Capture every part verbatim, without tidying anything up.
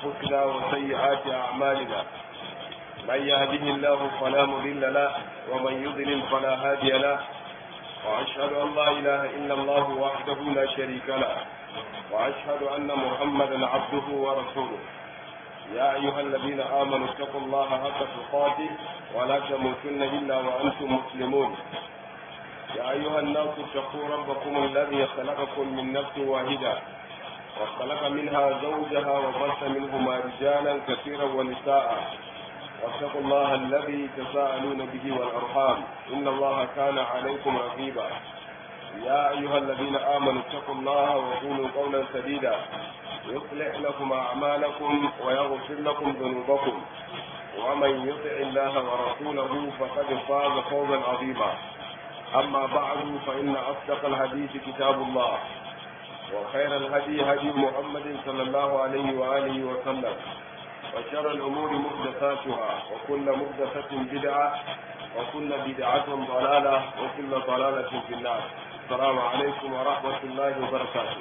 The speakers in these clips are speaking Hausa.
أنفسنا وسيئات أعمالنا من يهده الله فلا مضل له ومن يضلل فلا هادي له وأشهد أن لا إله إلا الله وحده لا شريك له وأشهد أن محمدا عبده ورسوله يا أيها الذين آمنوا اتقوا الله حق تقاته ولا تموتن إلا وأنتم مسلمون يا أيها الناس اتقوا ربكم الذي خلقكم من نفس واحدة وخلق منها زوجها وبث منهما رجالا كثيرا ونساء واتقوا الله الذي تساءلون به والأرحام إن الله كان عليكم رقيبا يا أيها الذين آمنوا اتقوا الله وقولوا قولا سديدا يصلح لكم أعمالكم ويغفر لكم ذنوبكم ومن يطع الله ورسوله فقد فاز فوزا عظيما أما بعد فإن أصدق الحديث كتاب الله وخير الهدي هدي محمد صلى الله عليه وآله وسلم وشر الأمور محدثاتها وكل محدثة بدعة وكل بدعة ضلالة وكل ضلالة في النار. السلام عليكم ورحمة الله وبركاته.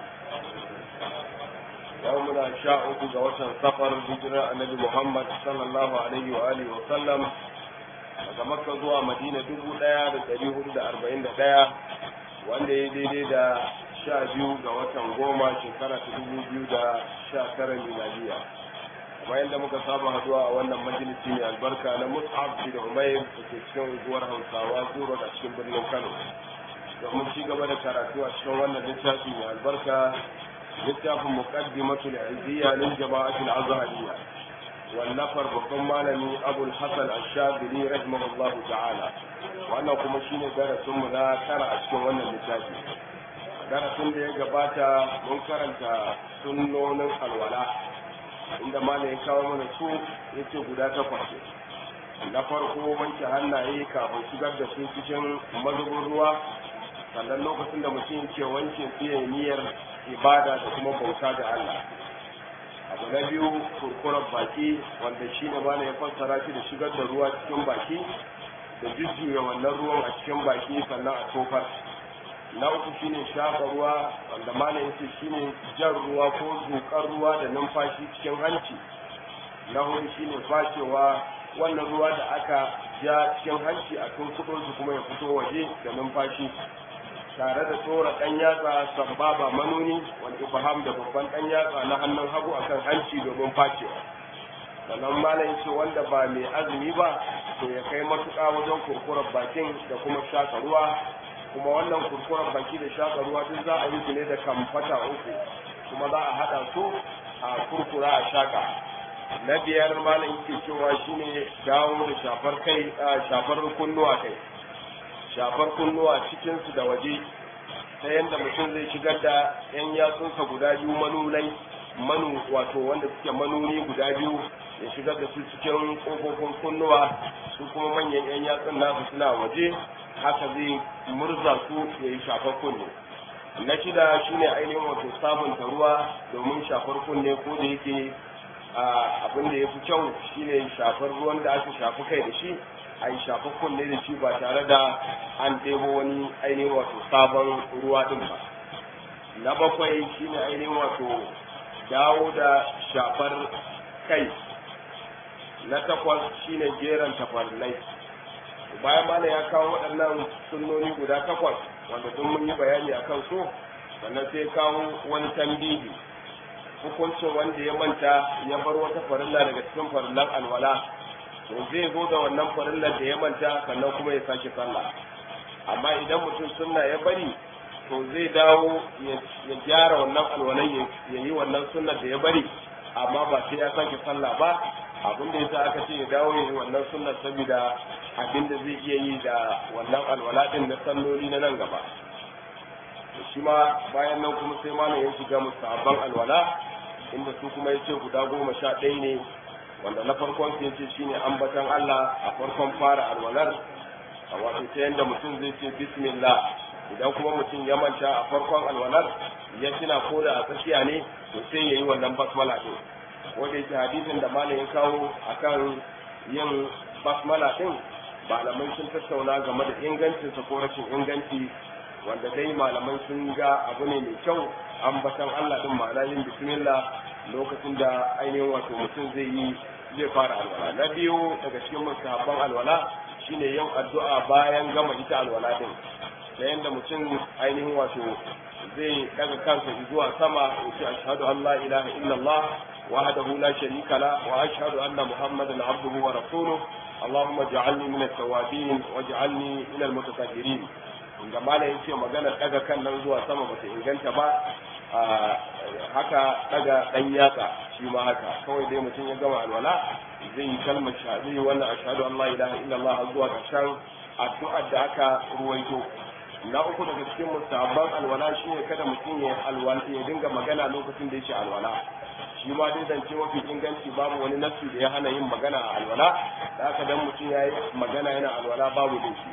يومنا شاء جوة سفر هجرة النبي محمد صلى الله عليه وآله وسلم daga Makka zuwa Madina dubu ɗaya da ɗari hudu da arba'in da ɗaya wanda ya daidai da sha biyu ga watan goma shekara ta dubu biyu da sha tara miladiya. Kamar yadda muka saba haduwa a wannan majalisi mai albarka na Mus'ab bin Umair da ke cikin unguwar Hausawa Zuro da cikin birnin Kano. Domin ci gaba da karatu a cikin wannan littafi mai albarka littafin Muqaddimatul Izziya lil Jama'atul Azhariyya wallafar babban malami Abul Hasan Ash-Shadhili rahimahullahu ta'ala. Wannan kuma shine darasin mu na tara a cikin wannan littafi. Darasin da ya gabata mun karanta sunnonin alwala inda malam ya kawo mana su yace guda takwas. Na farko wanke hannaye kafin shigar da su cikin mazubin ruwa, sannan lokacin da mutum ke wanke su ya niyyar ibada da kuma bauta da Allah. Abu na biyu kurkurar baki wanda shi ne malam ya fassara shi da shigar da ruwa cikin baki da jujjuya wannan ruwan a cikin baki sannan a tofar. Na uku shine shafa ruwa wanda malam yace shine jan ruwa ko zukar ruwa da numfashi cikin hanci. Na hudu shine fashewa wannan ruwa da aka ja cikin hanci a tunkuɗo su kuma ya fito waje da numfashi tare da tsora ɗan yatsa sababa manuni wanda ifaham da babban ɗan yatsa na hannun hagu akan hanci domin fashewa. Sannan malam yace wanda ba mai azumi ba to ya kai matuƙa wajen kurkurar bakin da kuma shaka ruwa, kuma wannan kurkurar baki da shaka ruwa duk za a yi su ne da kamfata uku kuma za a haɗa su a kurkura a shaka. Na biyar malam yake cewa shine dawo da shafar kai shafar kunnuwa kai shafar kunnuwa cikin su da waje ta yadda mutum zai shigar da yan yatsunsa guda biyu manunai manu wato wanda suke manuni guda biyu ya shigar da su cikin ƙofofin kunnuwa su kuma manyan yan yatsun nasu suna waje, haka zai murza su ya yi shafar kunne. Na shida shine ainihin wato sabunta ruwa domin shafar kunne, ko da yake abin da ya fi kyau shine shafar ruwan da aka shafi kai da shi a yi shafar kunne da shi ba tare da an ɗebo wani ainihin wato sabon ruwa ɗin ba. Na bakwai shine ainihin wato dawo da shafar kai. Na takwas shine jeran tafarnai. Bayan malam ya kawo waɗannan sunnoni guda takwas wanda duk mun yi bayani a kan su, sannan sai kawo wani tambihi hukuncin wanda ya manta ya bar wata farilla daga cikin farillan alwala, to zai zo da wannan farillar da ya manta sannan kuma ya sake sallah. Amma idan mutum sunna ya bari to zai dawo ya gyara wannan alwalan ya yi wannan sunnar da ya bari, amma ba sai ya sake sallah ba. Abin da yasa aka ce ya dawo ya yi wannan sunnar saboda abin da zai iya yi da wannan alwala din na salloli na nan gaba. Shi ma bayan nan kuma sai malam ya shiga musabban alwala inda su kuma yace guda goma sha ɗaya ne, wanda na farkon sai yace shine ambatan Allah a farkon fara alwalar, wato ta yanda mutum zai ce bismillah. Idan kuma mutum ya manta a farkon alwalar ya tuna ko da a tsakiya ne to sai yayi wannan basmala din, wanda yake hadisin da malam ya kawo akan yin basmala din malamai sun tattauna game da ingancinsa ko rashin inganci, wanda dai malamai sun ga abu ne mai kyau ambatan Allah din ma'ana yin bismillah lokacin da ainihin wato mutum zai yi zai fara alwala. Na biyu daga cikin mustahabban alwala shine yin addu'a bayan gama ita alwala din, da yanda mutum ainihin wato zai daga kansa zuwa sama ya ce ashhadu an la ilaha illallah wahdahu la sharika la wa ashhadu anna muhammadan abduhu wa rasuluhu allahumma ij'alni min at-tawwabin waj'alni min al-mutatahhirin. inda malai yace magana daga kan nan zuwa sama ba ta inganta ba, haka daga dan yatsa shi ma haka kawai dai mutum ya gama alwala zai yi kalmar shahada wannan ashhadu an la ilaha illallah zuwa ƙarshen addu'ar da aka ruwaito. Na uku daga cikin mustahabban alwala shine kada mutum ya alwala ya dinga magana lokacin da yake alwala. Shi ma dai zance mafi inganci babu wani nafsi da ya hana yin magana a alwala, da haka dan mutum ya yi magana yana alwala babu laifi.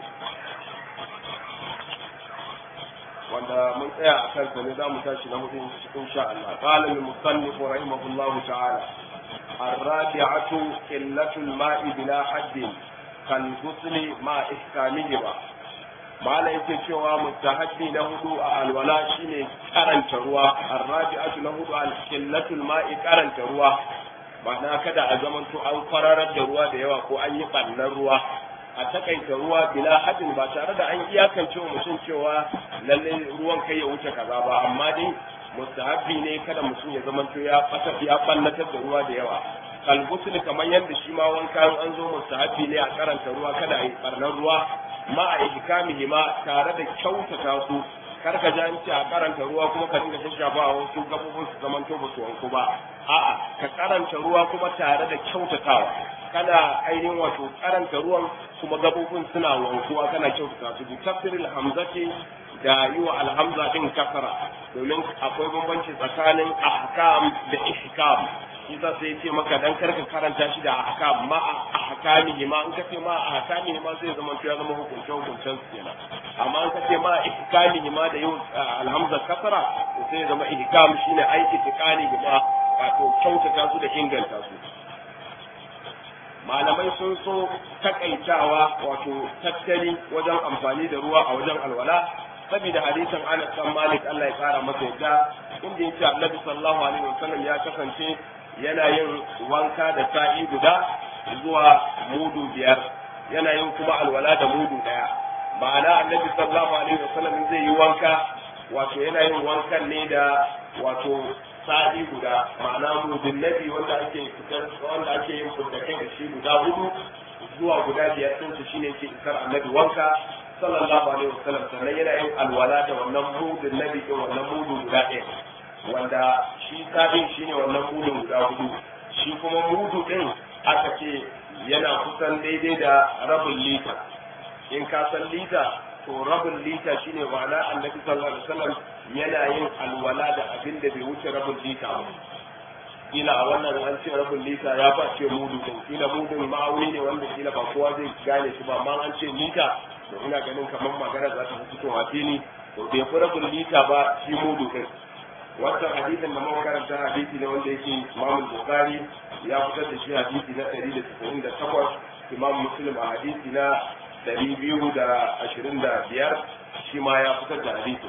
wanda mun tsaya a kansa ne za mu tashi na hudu insha Allah. Qala al-musannif rahimahullahu ta'ala ar-rabi'atu qillatu al-ma'i bila haddin kal ghusli ma ihkamihima. Mala yake cewa mustahabbi na hudu a alwala shine karanta ruwa. Ar-rabi'atu na hudu al-qillatu al-ma'i karanta ruwa, ma'ana kada a zamanto an kwararar da ruwa da yawa ko an yi ɓannar ruwa, a takaita ruwa bila hadin ba tare da an iyakance wa mutum cewa lalle ruwan kai ya wuce kaza ba, amma dai mustahabbi ne kada mutum ya zamanto ya fata ya ballatar da ruwa da yawa. kalbusul kamar yadda shi ma wanka an zo mustahabbi ne a karanta ruwa, kada a yi barnar ruwa ma a ihkamihi ma tare da kyautata su. kar ka ja a karanta ruwa kuma ka dinga shashafa wasu gabobin su zamanto ba su wanku ba, a'a ka karanta ruwa kuma tare da kyautatawa, kana ainihin wato karanta ruwan kuma gabobin suna wankuwa kana kyautata su. bi tafsiril hamzati da yi wa alhamza din kasara, domin akwai bambanci tsakanin ahkam da ihkam. Isa sai ce maka dan karka karanta shi da ahkam ma ahkamihi ma, in ka ce ma ahkamihi ma sai zama ya zama hukunce hukuncen su kenan, amma in ka ce ma ihkamihi ma da yin alhamza kasara to sai zama ihkam shine aiki tikani ma, wato kyautata su da inganta su. Malamai sun so takaitawa wato tattali wajen amfani da ruwa a wajen alwala, saboda hadisin Anas bin Malik Allah ya kara masa yadda, inda yake Annabi sallallahu alaihi wasallam ya kasance yana yin wanka da sa'i guda zuwa mudu biyar, yana yin kuma alwala da mudu daya. Ma'ana Annabi sallallahu alaihi wasallam zai yi wanka, wato yana yin wankan ne da wato sa'i guda, ma'ana mudun nabi wanda ake fitar wanda ake yin fitakai da shi guda hudu zuwa guda biyar din su shine ke isar Annabi wanka sallallahu alaihi wasallam. Sannan yana yin alwala da wannan mudun nabi din wannan mudu guda ɗaya, wanda shi sabin shine wannan mudun guda hudu, shi kuma mudu din aka ce yana kusan daidai da rabin lita. In ka san lita to rabin lita shine ma'ana Annabi sallallahu alaihi wasallam yana yin alwala da abin da bai wuce rabin lita ba. Kila a wannan an ce rabin lita ya ba ce mudu din, kila mudun ma'auni ne wanda kila ba kowa zai gane shi ba, amma an ce lita to ina ganin kamar magana za ta fitowa fili, to bai fi rabin lita ba shi mudu din. Wannan hadisin da muka karanta hadisi ne wanda yake Imam Bukhari ya fitar da shi hadisi na ɗari da tasa'in da takwas, Imam Muslim a hadisi na ɗari biyu da ashirin da biyar shi ma ya fitar da hadisi.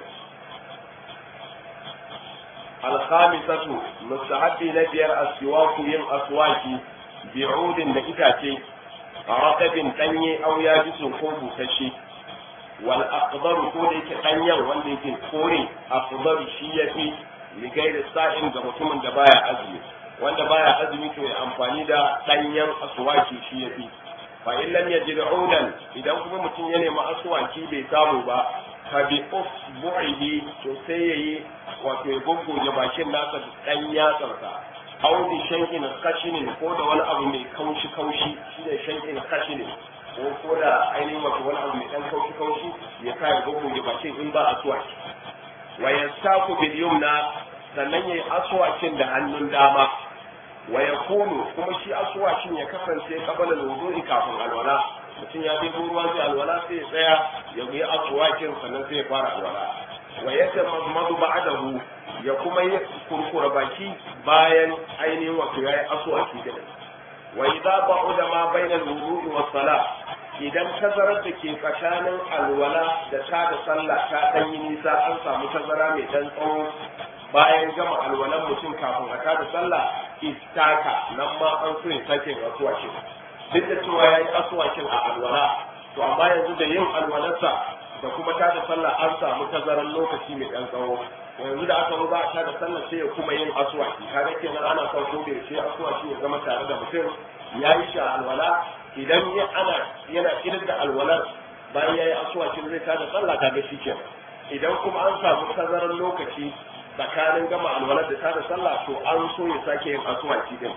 Al-khamisatu mustahabbi na biyar aswaku yin aswaki bi'udin da itace raqabin danye aw yabisun ko busasshe. Wal aqdar ko da yake danyen wanda yake kore aqdar shi yafi ligaida sa'in ga mutumin da baya azumi, wanda baya azumi to ya amfani da danyen aswaki shi yafi. fa in lam yajid udan, idan kuma mutum ya nemi aswaki bai samu ba, fa bi usbu'ihi to sai yayi wato ya goggoje bakin nasa da dan yatsarsa, aw bi shay'in khashinin ko da wani abu mai kaushi kaushi shine shay'in khashinin, ko ko da ainihin wato wani abu mai dan kaushi kaushi ya sa ya goggoje bakin in ba aswaki. wa yastaku bil yumna, sannan yayi aswakin da hannun dama. wa yakunu kuma shi aswakin ya kasance qabala al-wudu'i kafin alwala, mutum ya bi ruwa zai alwala sai ya tsaya ya yi aswakin sannan sai ya fara alwala. wa yatamadu ba'dahu, ya kuma yi kurkura baki bayan ainihin wato yayi aswaki da. wa idza ba'uda ma bayna al-wudu'i was salah, idan tazarar da ke tsakanin alwala da ta da sallah ta dan yi nisa, an samu tazara mai dan tsawo bayan gama alwalan mutum kafin a tada sallah istaka nan ma an so ya sake asuwakin duk da cewa ya yi asuwakin a alwala to amma yanzu da yin alwalarsa da kuma tada sallah an samu tazaran lokaci mai ɗan tsawo yanzu da aka za a tada sallah sai ya kuma yin asuwaki kaga kenan ana son ko da yaushe asuwaki ya zama tare da mutum ya yi shi a alwala idan ya ana yana irin da alwalar bayan ya yi asuwakin zai tada sallah kaga shi kenan idan kuma an samu tazaran lokaci tsakanin gama alwalar da tada sallah to an so ya sake yin asuwaki din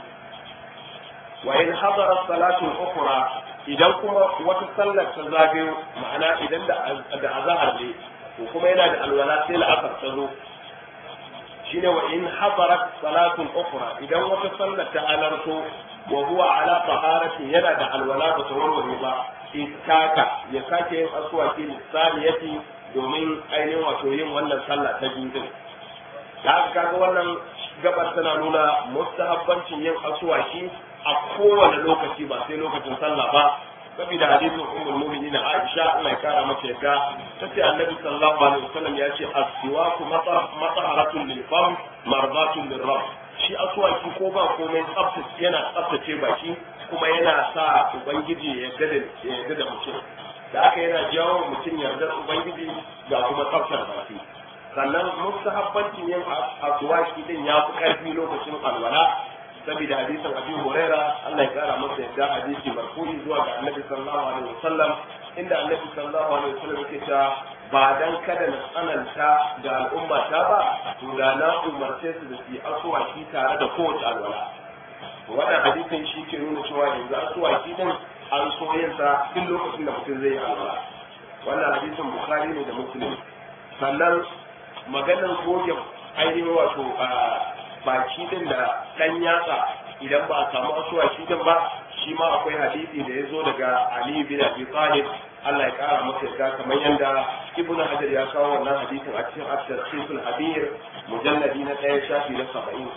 wa in hadara salatu ukhra idan kuma wata sallar ta zagayo ma'ana idan da da azhar ne to kuma yana da alwala sai la'asar ta zo shine wa in hadarat salatu ukhra idan wata sallar ta alarto wa huwa ala taharati yana da alwala ba tawarware ba istaka ya sake yin aswaki misaliyati domin ainihin wato yin wannan sallah ta biyu din da kaga wannan gabar tana nuna mustahabbancin yin aswaki a kowane lokaci ba sai lokacin sallah ba saboda hadisin ummul mu'minin Aisha Allah ya kara mata yadda tace Annabi sallallahu alaihi wasallam ya ce as-siwaku mataharatun lil fam mardatun lir rabb shi aswaki ko ba komai tsaftace yana tsaftace baki kuma yana sa ubangiji ya yarda da ya yarda da mutum da aka yana jawo mutum yardar ubangiji ga kuma tsaftar baki sannan mustahabbancin yin aswaki din ya fi karfi lokacin alwala saboda hadisin Abi Huraira Allah ya kara masa yadda hadisi marfu'i zuwa ga Annabi sallallahu alaihi wasallam inda Annabi sallallahu alaihi wasallam yake cewa ba dan kada na tsananta ga al'umma ta ba to da na umarce su da su yi asuwaki tare da kowace alwala wannan hadisin shi ke nuna cewa yanzu asuwaki din an so yin sa duk lokacin da mutum zai yi alwala wannan hadisin Bukhari ne da Muslim sannan maganar goge ainihin wato baki din da dan yatsa idan ba a samu asuwaki din ba shi ma akwai hadisi da ya zo daga Ali bin Abi Talib Allah ya kara masa yarda kamar yadda Ibn Hajar ya kawo wannan hadisin a cikin At-Tarhibul Habir mujalladi na ɗaya shafi na saba'in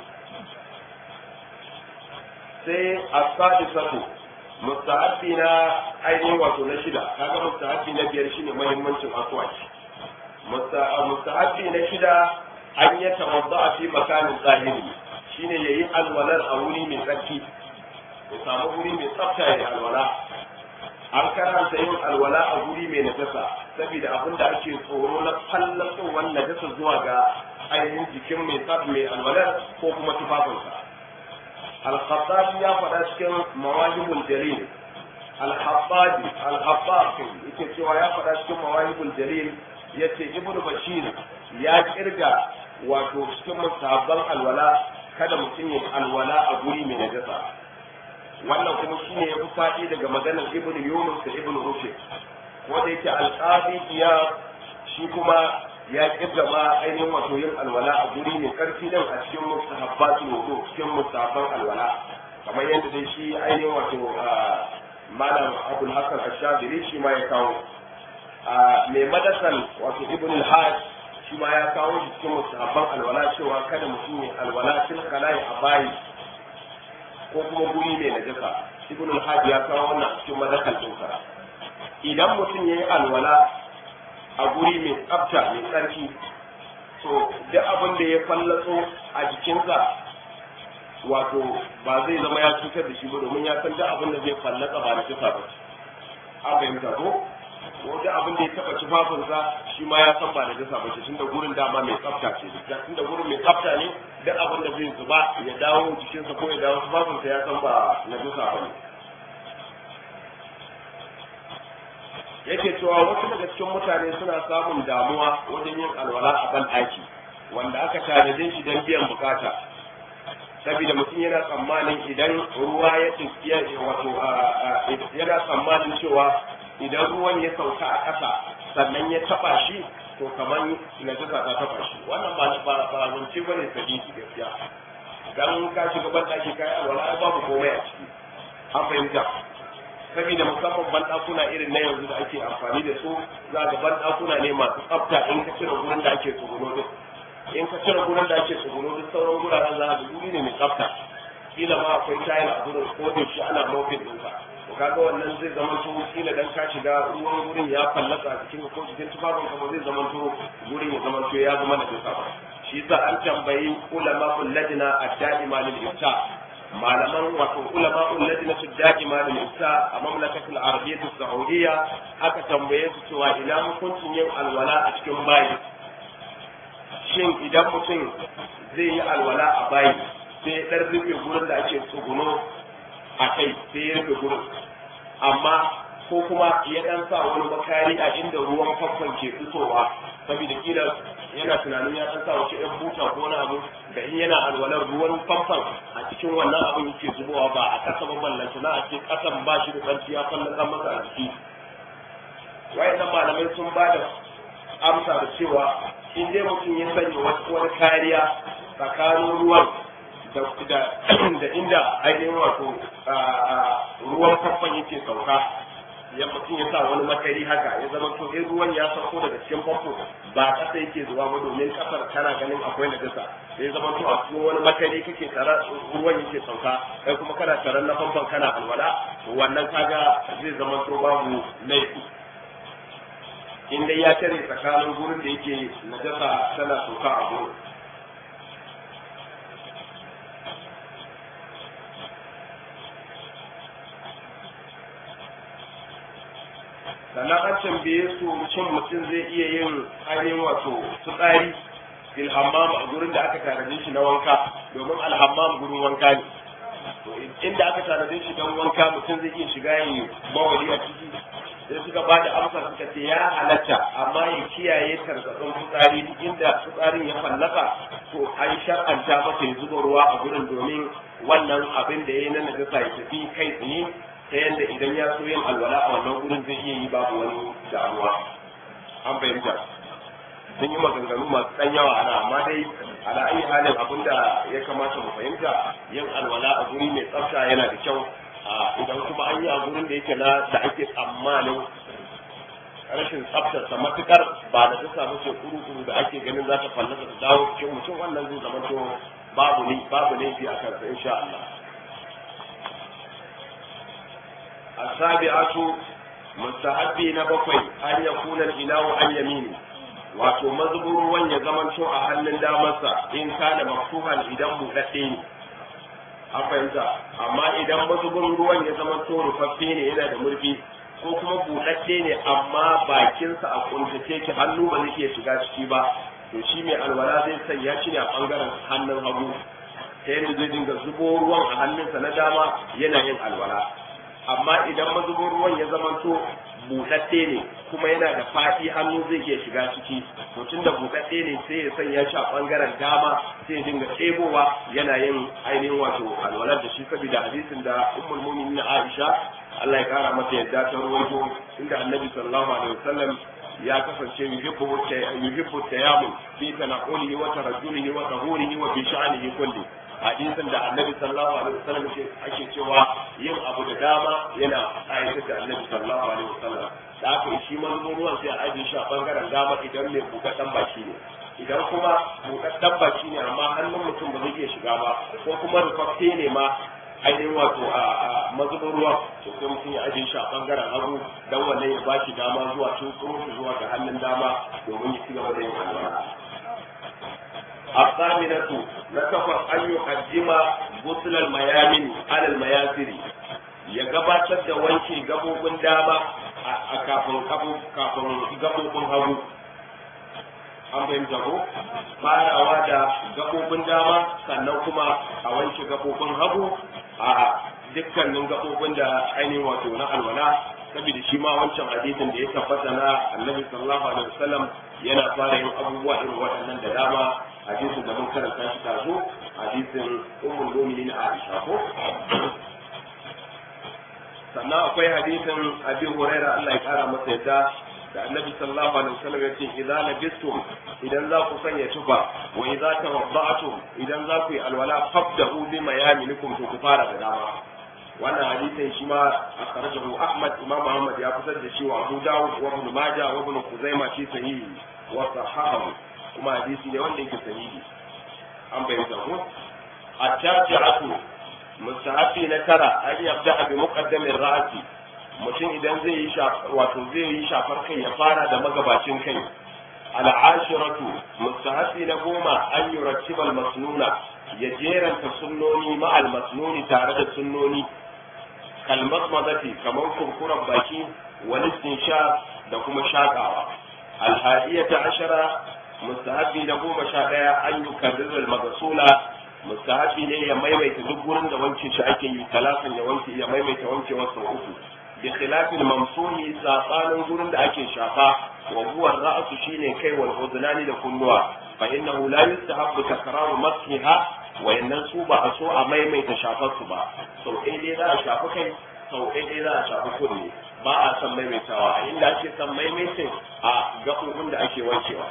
sai as-sadisatu mustahabbi na ainihin wato na shida kaga mustahabbi na biyar shine muhimmancin asuwaki mustahabbi na shida an yi tawadda fi makanin zahiri shine yayi alwalar a wuri mai tsarki ya samu wuri mai tsafta ya alwala an karanta yin alwala a wuri mai najasa saboda abin da ake tsoro na fallasowar najasa zuwa ga ainihin jikin mai tsaf mai alwalar ko kuma tufafinsa al-khattabi ya faɗa cikin mawahibul jalil al-khattabi al-khattabi yake cewa ya faɗa cikin mawahibul jalil yace ibnu bashir ya kirga wato cikin musabban alwala kada mutum ya alwala a guri mai najasa wannan kuma shine ya fi faɗi daga maganar ibn yunus da ibn rushd wanda yake alqabi ya shi kuma ya kirga ma ainihin wato yin alwala a guri mai karfi din a cikin mustahabbatul wudu cikin musabban alwala kamar yadda dai shi ainihin wato malam abul hasan ash-shadiri shi ma ya kawo mai madasal wato ibn al-hajj shi ma ya kawo shi cikin musahabban alwala cewa kada mutum ya alwala fil khala'i a bayi ko kuma guri mai najasa ibn al-hajj ya kawo wannan cikin madasal dinsa idan mutum ya yi alwala a guri mai tsafta mai tsarki to duk abin da ya fallatso a jikinsa wato ba zai zama ya cutar da shi ba domin ya san duk abin da zai fallatsa ba da kisa ba an fahimta ko wanda abin da ya taba tufafinsa shi ma ya san ba da jasa bace tunda gurin dama mai tsafta ce tunda gurin mai tsafta ne duk abin da zai zuba ya dawo jikinsa ko ya dawo tufafinsa ya san ba na jasa ba ne yake cewa wasu daga cikin mutane suna samun damuwa wajen yin alwala a ban ɗaki wanda aka tanade shi don biyan bukata saboda mutum yana tsammanin idan ruwa ya tafiya wato yana tsammanin cewa idan ruwan ya sauka a ƙasa sannan ya taɓa shi to kamar najasa ta taɓa shi wannan ba ba ba zance bane sadiki gaskiya dan ka shiga ban ɗaki kai alwala babu komai a ciki an fahimta saboda musamman ban ɗakuna irin na yanzu da ake amfani da su za ga ban ɗakuna ne masu tsafta in ka cire gurin da ake tsuguno duk in ka cire gurin da ake tsuguno duk sauran guraren za ga guri ne mai tsafta kila ma akwai tayil a gurin ko da shi ana mofin ɗinsa to kaga wannan zai zama to kila dan ka shiga ruwan gurin ya fallasa cikin ko cikin tufafin kuma zai zama to gurin ya zama to ya zama da tsafta shi sa an tambayi ulama ulladina ad-da'ima lil ifta malaman wato ulama ulladina ad-da'ima lil ifta a mamlakatul arabiyyah as-saudiyya aka tambaye su cewa ina hukuncin yin alwala a cikin bayi shin idan mutum zai yi alwala a bayi sai ya ɗan rufe gurin da ake tsuguno a kai sai ya rufe gurin amma ko kuma ya ɗan sa wani makari a inda ruwan famfon ke fitowa saboda kila yana tunanin ya ɗan sa wace ɗan buta ko wani abu da in yana alwalar ruwan famfon a cikin wannan abin yake zubowa ba a ƙasa ba ballanta na a ce ƙasan ba shi da ƙarfi ya fallasa masa a jiki wayannan malamai sun ba da amsa da cewa in dai mutum ya sanya wani kariya tsakanin ruwan da inda ainihin wato ruwan famfon yake sauka ya mutum ya sa wani makari haka ya zama to in ruwan ya sauko daga cikin famfo ba kasa yake zuwa ba domin kasar kana ganin akwai najasa sai ya zama to a cikin wani makari kake tsara ruwan yake sauka kai kuma kana tsaron na famfon kana alwala to wannan kaga zai zama to babu laifi in dai ya tare tsakanin gurin da yake najasa tana sauka a gurin sannan an tambaye su shin mutum zai iya yin ainihin wato fitsari fil hammam a gurin da aka tanade shi na wanka domin alhammam gurin wanka ne to inda aka tanade shi don wanka mutum zai iya shiga yi mawali a ciki sai suka ba da amsa suka ce ya halatta amma ya kiyaye tarkatsun fitsari inda fitsarin ya fallaka to an shar'anta masa ya zuba ruwa a gurin domin wannan abin da ya yi na najasa ya tafi kai tsaye ta yadda idan ya so yin alwala a wannan gurin zai iya yi babu wani damuwa an fahimta sun yi maganganu masu ɗan yawa ana amma dai ala ayi halin abin da ya kamata mu fahimta yin alwala a guri mai tsafta yana da kyau idan kuma an yi a gurin da yake na da ake tsammanin rashin tsaftarsa matukar ba da ta samu ce kuru-kuru da ake ganin za ta fallasa ta dawo cikin mutum wannan zai zama to babu ne babu laifi a kansa insha Allah. السابعة مستحبي نبقي أن يكون الإله عن يمينه wato mazubin ruwan ya zamanto a hannun damarsa in kana maftuhan idan buɗaɗɗe ne an fahimta amma idan mazubin ruwan ya zamanto rufaffe ne yana da murfi ko kuma buɗaɗɗe ne amma bakinsa a kuntace ki hannu ba zai iya shiga ciki ba to shi mai alwala zai sanya shi ne a ɓangaren hannun hagu ta yadda zai dinga zubo ruwan a hannunsa na dama yana yin alwala amma idan mazubin ruwan ya zamanto buɗaɗɗe ne kuma yana da faɗi hannu zai iya shiga ciki to tun da buɗaɗɗe ne sai ya sanya shi a ɓangaren dama sai ya dinga ɗebowa yana yin ainihin wato alwalar da shi saboda hadisin da ummul mu'minin Aisha Allah ya kara mata yadda ta ruwaito inda Annabi sallallahu alaihi wasallam ya kasance yuhibbu yuhibbu tayammum fi tanqulihi wa tarajjulihi wa tahurihi wa fi sha'nihi kulli hadisin da Annabi sallallahu alaihi wasallam ake cewa yin abu da dama yana ayatar da Annabi sallallahu alaihi wasallam da aka shi mazmun ruwan sai a ajiye shi a bangaren dama idan mai bukatar baki ne idan kuma bukatar baki ne amma hannun mutum ba zai iya shiga ba ko kuma rufaffe ne ma ainihin wato a mazubin ruwan to sai mutum ya ajiye shi a bangaren hagu dan wannan ya ba shi dama zuwa tutsun zuwa ga hannun dama domin ya ci gaba da yin alwala. الثامنة نتفق أن يقدم غسل الميامن على المياسر يقبات الدوانشي قبوب داما أكافن قبوب كافن قبوب هبو an fahimta ko farawa da gabobin dama sannan kuma a wanke gabobin hagu a dukkanin gabobin da ainihin wato na alwala saboda shi ma wancan hadisin da ya tabbata na Annabi sallallahu alaihi wasallam yana fara yin abubuwa irin waɗannan da dama hadisin da mun karanta shi tazo hadisin ummul mu'minin Aisha ko sannan akwai hadisin Abi Hurairah Allah ya kara masa yadda da Annabi sallallahu alaihi wasallam yace idza labistum idan za ku sanya tufa wa idza tawadda'tum idan za ku yi alwala fabda'u bi mayaminikum to ku fara da dama wannan hadisin shi ma akhrajahu Ahmad Imam Ahmad ya fitar da shi wa Abu Dawud wa Ibn Majah wa Ibn Khuzaimah fi sahihi wa sahahahu kuma hadisi ne wanda yake sahihi an bayyana ko at-tasi'atu mustahabi na tara an yabda bi muqaddamir ra'si mutum idan zai yi wato zai yi shafar kai ya fara da magabacin kai al'ashiratu mustahabi na goma an yurattiba al-masnuna ya jeranta sunnoni ma al-masnuni tare da sunnoni kalmat madati kamar kurkuran baki wal sha da kuma shakawa al-hadiyata ashara mustahabi na goma sha daya an yukarrir al-maghsula mustahabi ne ya maimaita duk gurin da wanke shi ake yi talatin ya wanke ya maimaita wanke wasu uku bi khilafil mamsuhi sabanin gurin da ake shafa wa huwa ra'su shine kai wal udnani da kunnuwa fa innahu la yustahabbu takraru mashiha wa innan su ba a so a maimaita shafar su ba sau ɗaya dai za a shafi kai sau ɗaya dai za a shafi kunne ba a san maimaitawa a inda ake san maimaitin a gaɓoɓin da ake wankewa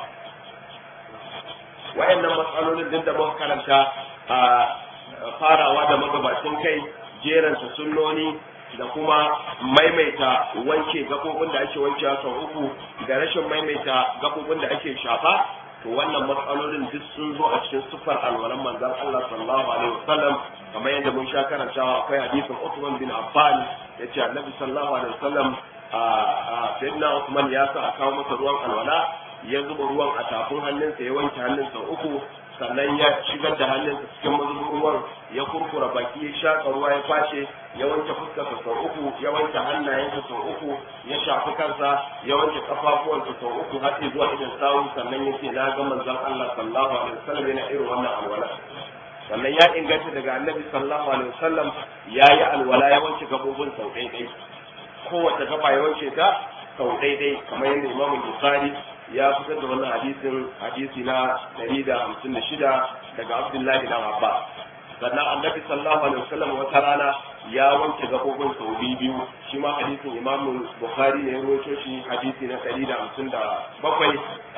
wayannan matsalolin din da muka karanta a farawa da magabacin kai jeranta sunnoni da kuma maimaita wanke gabobin da ake wankewa sau uku da rashin maimaita gabobin da ake shafa to wannan matsalolin duk sun zo a cikin sufar alwalan manzon Allah sallallahu alaihi wasallam kamar yadda mun sha karantawa akwai hadisin Uthman bin Affan yace Annabi sallallahu alaihi wasallam a sayyidina Uthman ya sa a kawo masa ruwan alwala ya zuba ruwan a tafin hannunsa ya wanke hannunsa uku sannan ya shigar da hannunsa cikin mazubin ruwan ya kurkura baki ya shaƙa ruwa ya kwashe ya wanke fuskarsa sau uku ya wanke hannayensa sau uku ya shafi kansa ya wanke kafafuwansa sau uku har zuwa idan sawu sannan ya ce na ga manzon Allah sallallahu alaihi wasallam yana irin wannan alwala sannan ya inganta daga annabi sallallahu alaihi wasallam ya yi alwala ya wanke gabobin sau ɗaiɗai kowace gaba ya wanke ta sau ɗaiɗai kamar yadda imamu Bukhari ya fitar da wannan hadisin hadisi na ɗari da hamsin da shida daga Abdullahi dan Abbas sannan annabi sallallahu alaihi wasallam wata rana ya wanke gabobin sau biyu shi ma hadisin Imam Bukhari ne ya rawaito shi hadisi na ɗari da hamsin da bakwai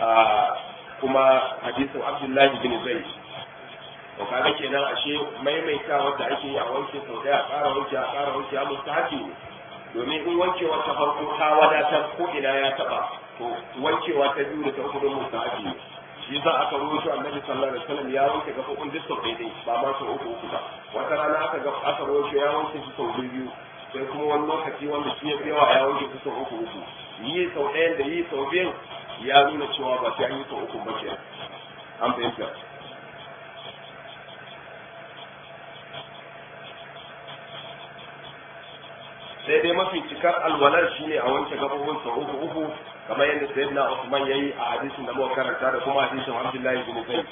kuma hadisin Abdullahi bin Zaid to kaga kenan ashe maimaita wanda ake yi a wanke sau daya a ƙara wanke a ƙara wanke a mustahabi ne domin in wankewa ta farko ta wadatar ko ina ya taɓa to wankewa ta biyu da ta uku don mustahabi ne shi za aka rubuta annabi sallallahu alaihi wasallam ya wanke gafofin duk sau daidai ba ma sau uku uku ba wata rana aka ga aka rubuta ya wanke su sau biyu sai kuma wani lokaci wanda shi ya fi yawa ya wanke su sau uku uku yi sau ɗayan da yi sau biyun ya nuna cewa ba sai an yi sau uku ba ke an fahimta sai dai mafi cikar alwalar shine a wanke gabobin sau uku uku kamar yadda sayyidina Usman yayi a hadisin da muka karanta da kuma hadisin Abdullahi bin Zaid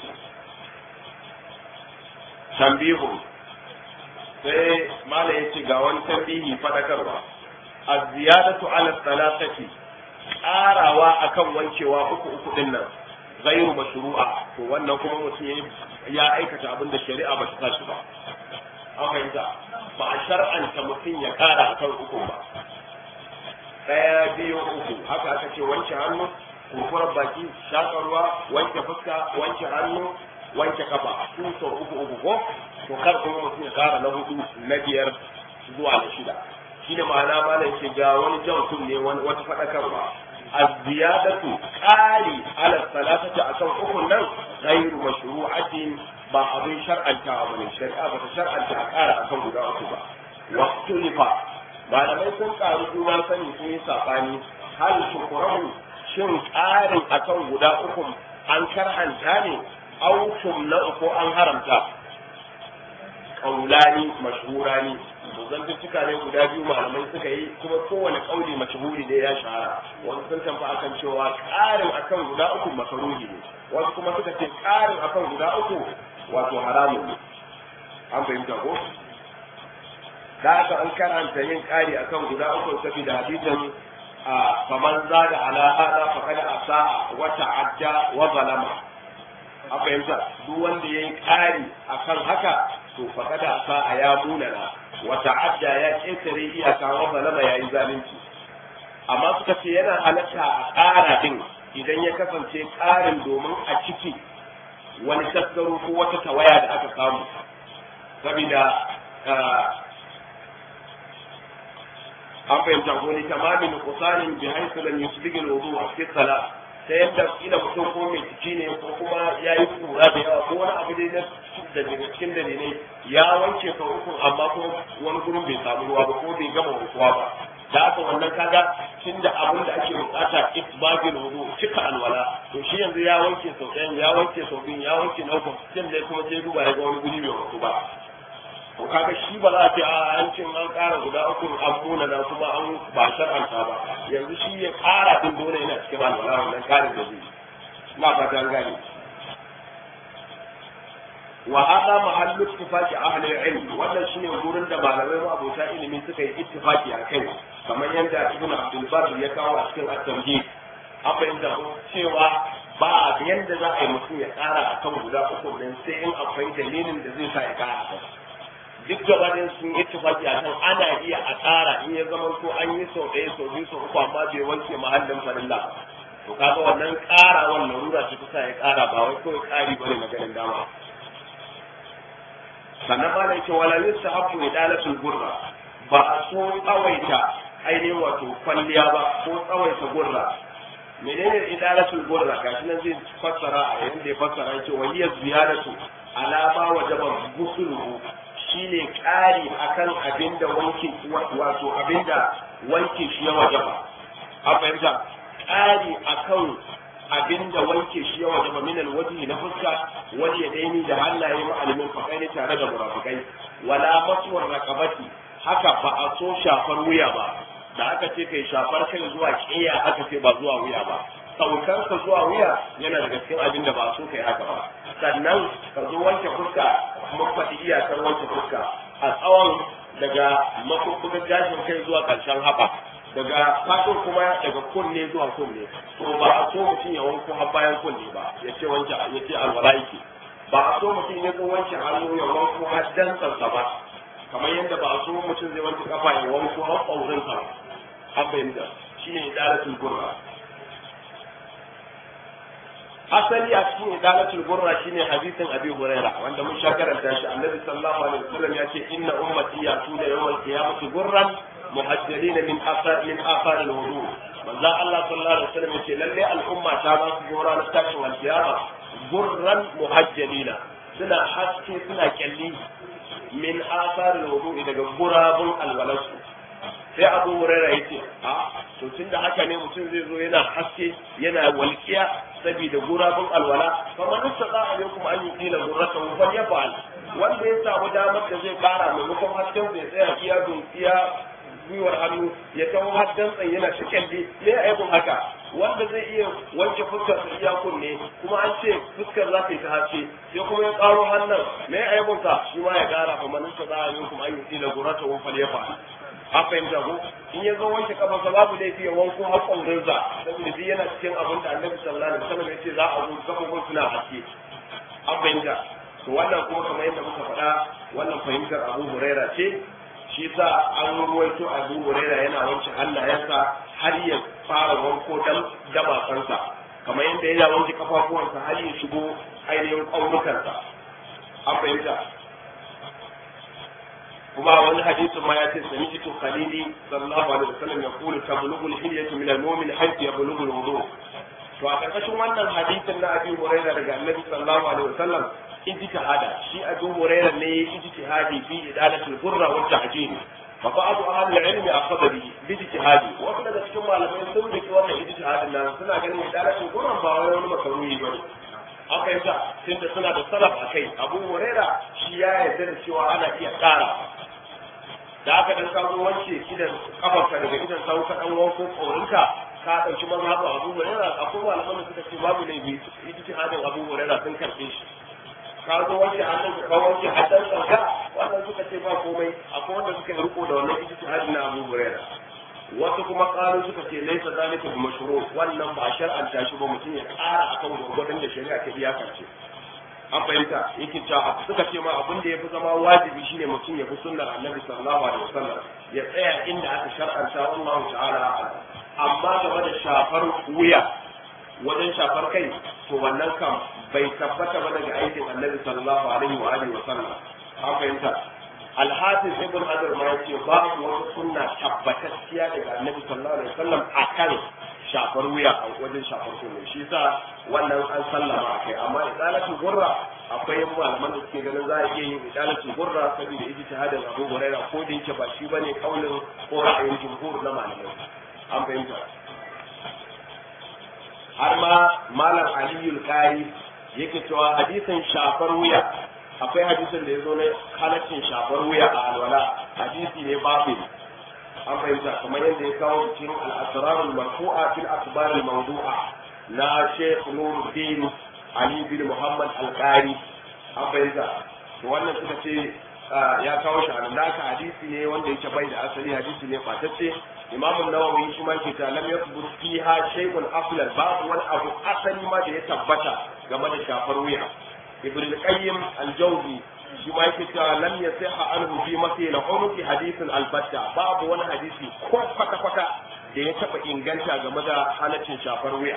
tambihu sai mala yace ga wani tambihi fadakarwa az-ziyadatu ala thalathati arawa akan wankewa uku uku din nan ghairu mashru'a to wannan kuma mutum ya aikata abin da shari'a ba ta tashi ba an fahimta ba a shar'anta mutum ya kara akan uku ba daya biyu uku haka aka ce wanke hannu kurkurar baki shaƙa ruwa wanke fuska wanke hannu wanke kafa su sau uku uku ko to kar kuma mutum ya kara na hudu na biyar zuwa na shida shi ne ma'ana malam ce ga wani jan kunne wani wata faɗakarwa az-ziyadatu qali ala salatati akan ukun nan ghairu mashru'atin ba abin shar'anta ba ne shari'a ba ta shar'anta a ƙara akan guda uku ba waqtulifa malamai sun ƙaru juna sani sun yi saɓani hal shukurahu shin ƙarin akan guda uku an karhanta ne aw na uku an haramta kaulani mashhurani zantuttuka ne guda biyu malamai suka yi kuma kowane kauli mashhuri ne ya shahara wasu sun tamfa akan cewa ƙarin akan guda uku makaruhi ne wasu kuma suka ce ƙarin akan guda uku wato haramun ne an fahimta ko da aka an karanta yin ƙari akan guda uku saboda hadisin a faman zaga ala hada faqad asa wa ta'adda wa zalama a fahimta duk wanda yayi ƙari akan haka to faqad asa ya munana wa ta'adda ya ƙetare iyaka wa zalama yayi zalunci amma suka ce yana halatta a ƙara din idan ya kasance ƙarin domin a ciki wani taskaro ko wata tawaya da aka samu saboda an fahimta ko ni tamamin kusanin bi haythu lam yusbigh al-wudu fi salat sai yadda ila mutum ko mai ciki ne ko kuma yayi kura da yawa ko wani abu dai na da daga cikin dalilai ya wanke sau uku amma ko wani gurin bai samu ruwa ba ko bai gama ruwa ba da haka wannan kaga tunda abin da ake bukata isbabil wudu cika alwala to shi yanzu ya wanke sau ɗayan ya wanke sau biyu ya wanke na uku sai dai kuma sai duba ya ga wani guri bai wasu ba to kaga shi ba za a ce a an cin an ƙara guda uku an muna na kuma an ba shar'anta ba yanzu shi ya ƙara din dole yana cikin alwala wannan ƙarin da zai na fata an gane wa hada mahallu ittifaqi ahli ilm wannan shine gurin da malamai ma abota ilimi suka yi ittifaqi a kai kamar yadda ibnu abdul bar ya kawo a cikin at-tamhid abin da cewa ba yanda za a yi mutum ya ƙara akan guda uku din sai in akwai dalilin da zai sa ya ƙara duk gabanin sun yi ittifaqi a kan ana iya a ƙara in ya zama ko an yi sau ɗaya sau biyu sau uku amma bai wanke mahallin farilla to kaga wannan ƙara wannan rura ce ta sa ya ƙara ba wai kawai ƙari bane maganin dama sannan ma da yake wala yusahabu idalatul gurra ba a so tsawaita ainihin wato kwalliya ba ko tsawaita gurra menene idalatul gurra gashi nan zai fassara a yayin da ya fassara yake wa hiya ziyaratu ala ma wajaba ghusluhu shine ƙari akan abinda wanke wato abinda wanke shi ya wajaba a fahimta ƙari akan abinda wanke shi ya wajaba min alwajhi na fuska wal yadaini da hannaye ma'alimin fakaini tare da murafikai wala maswar raqabati haka ba a so shafar wuya ba da aka ce kai shafar kai zuwa kiya aka ce ba zuwa wuya ba saukar ka zuwa wuya yana daga cikin abin da ba so kai haka ba sannan ka zo wanke fuska mun faɗi iyakar wanke fuska a tsawon daga mafukunan gashin kai zuwa ƙarshen haɓa daga fatan kuma daga kunne zuwa kunne to ba a so mutum ya wanko har bayan kunne ba ya ce wanke ya ce alwala yake ba a so mutum ya zo wanke hannu ya wanko har dantsansa ba kamar yadda ba a so mutum zai wanke kafa ya wanko har ƙaurinsa an bayyana shine idalatul gurra asali a cikin idalatul gurra shine hadisin abi huraira wanda mun sha karanta shi annabi sallallahu alaihi wasallam ya ce inna ummati yatuna yawmal qiyamati gurran muhajjalin min athar min athar al-wudu manzo Allah sallallahu alaihi wasallam ya ce lalle al'umma ta ba su gora na tashin al-qiyama gurran muhajjalina suna haske suna kyalli min athar al-wudu daga gurabun alwalasu sai abu huraira ya ce a to tunda haka ne mutum zai zo yana haske yana walƙiya saboda gurabun alwala kamar nasta za a yi kuma an yi kila gurrata wufan ya fa'al wanda ya samu damar da zai kara maimakon hasken bai tsaya iya dunkiya gwiwar hannu ya taho hasken tsaye yana ta kyalle me ya aibun haka wanda zai iya wanke fuskar sa iya kunne kuma an ce fuskar za ta yi ta haske sai kuma ya karo hannun me ya aibun ka shi ma ya kara kamar nasta za a yi kuma an yi kila gurrata wufan ya fa'al an fahimta ko in ya zo wanke kafarsa babu laifi ya wanko haƙon rinza saboda shi yana cikin abin da annabi sallallahu alaihi wasallam ya ce za a zo kafofin suna haske an fahimta to wannan kuma kamar yadda muka faɗa wannan fahimtar Abu Huraira ce shi sa an ruwaito Abu Huraira yana wanke hannayensa har ya fara wanko dan dabasansa kamar yadda yana wanke kafafuwansa har ya shigo ainihin ƙaunukansa an fahimta kuma wani hadisin ma ya ce sami'tu khalili sallallahu alaihi wasallam yaqulu tablughu al-hilyatu min al-mu'min haythu yablughu al-wudu to a karkashin wannan hadisin na Abi Hurairah daga Annabi sallallahu alaihi wasallam ijtihada shi Abu Hurairah ne ya ijtihadi fi idalatul qurra wa ta'jil fa ba'du ahli al-ilm akhadha bi ijtihadi wa kuma da cikin malamai sun rike wannan ijtihadin nan suna ganin idalatul qurra ba wani makaruhi bane aka yasa tunda suna da salaf akai Abu Hurairah shi ya yarda da cewa ana iya tsara da aka dan ka zo wanke idan kafarka daga idan sau ka dan wanko korinka ka dauki mazhabu Abu Hurairah akwai malaman da suka ce babu laifi ijtihadin Abu Hurairah sun karbe shi ka zo wanke hannun ka wanke haddan ka wannan suka ce ba komai akwai wanda suka riko da wannan ijtihadin na Abu Hurairah wasu kuma kalu suka ce laisa zalika bi mashru wannan ba shar'anta shi ba mutum ya ƙara akan gurgurdan da shari'a ta iyakance an fahimta yake cewa suka ce ma abin da ya fi zama wajibi shine mutum ya fi sunnar annabi sallallahu alaihi wasallam ya tsaya inda aka shar'anta wallahu ta'ala amma game da shafar wuya wajen shafar kai to wannan kam bai tabbata ba daga aikin annabi sallallahu alaihi wa alihi wasallam an fahimta alhafiz ibn hajar ma yace babu wata sunna tabbatacciya daga annabi sallallahu alaihi wasallam akan shafar wuya a wajen shafar kunne shi yasa wannan an sallama kai amma idalatul gurra akwai malaman da suke ganin za a iya yin idalatul gurra saboda ijtihadin Abu Hurairah ko da yake ba shi bane kaulin ko ra'ayin jumhur na malamai an fahimta. har ma malam Aliyul Qari yake cewa hadisin shafar wuya akwai hadisin da ya zo na halaccin shafar wuya a alwala hadisi ne babu an fahimta kamar yadda ya kawo cikin al-asrar al-marfu'a fil akhbar al-mawdu'a na Sheikh Nuruddin Ali bin Muhammad Al-Qari an fahimta to wannan suka ce ya kawo shi a nan haka hadisi ne wanda yake bai da asali hadisi ne fatacce Imam an-Nawawi shi ma yake ta lam yathbut fiha shay'un aflal babu wani abu asali ma da ya tabbata game da shafar wuya Ibn al-Qayyim al-Jawzi shi ma yake ta lam yasiha anhu fi masil al-umki hadithun al-batta babu wani hadisi ko kwata kwata da ya taba inganta game da halaccin shafar wuya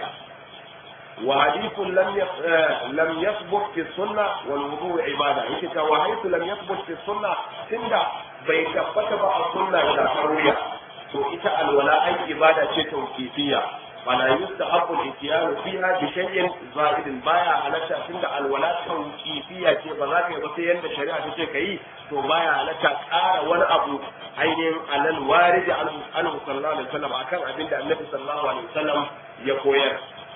وحديث لم لم يثبت في السنة والوضوء عبادة يكتا وحيث لم يثبت في السنة تندى بيتبت بقى السنة إلى حرية وإتا الولاء عبادة شيء توقيفية فلا يستحب الاتيان فيها بشيء زائد بايا على تندى الولاء توقيفية شيء بذلك يبطي عند الشريعة شيء كي تو بايا على تكار ولا أبو عين على الوارد عنه صلى الله عليه وسلم أكان عبد النبي صلى الله عليه وسلم يقول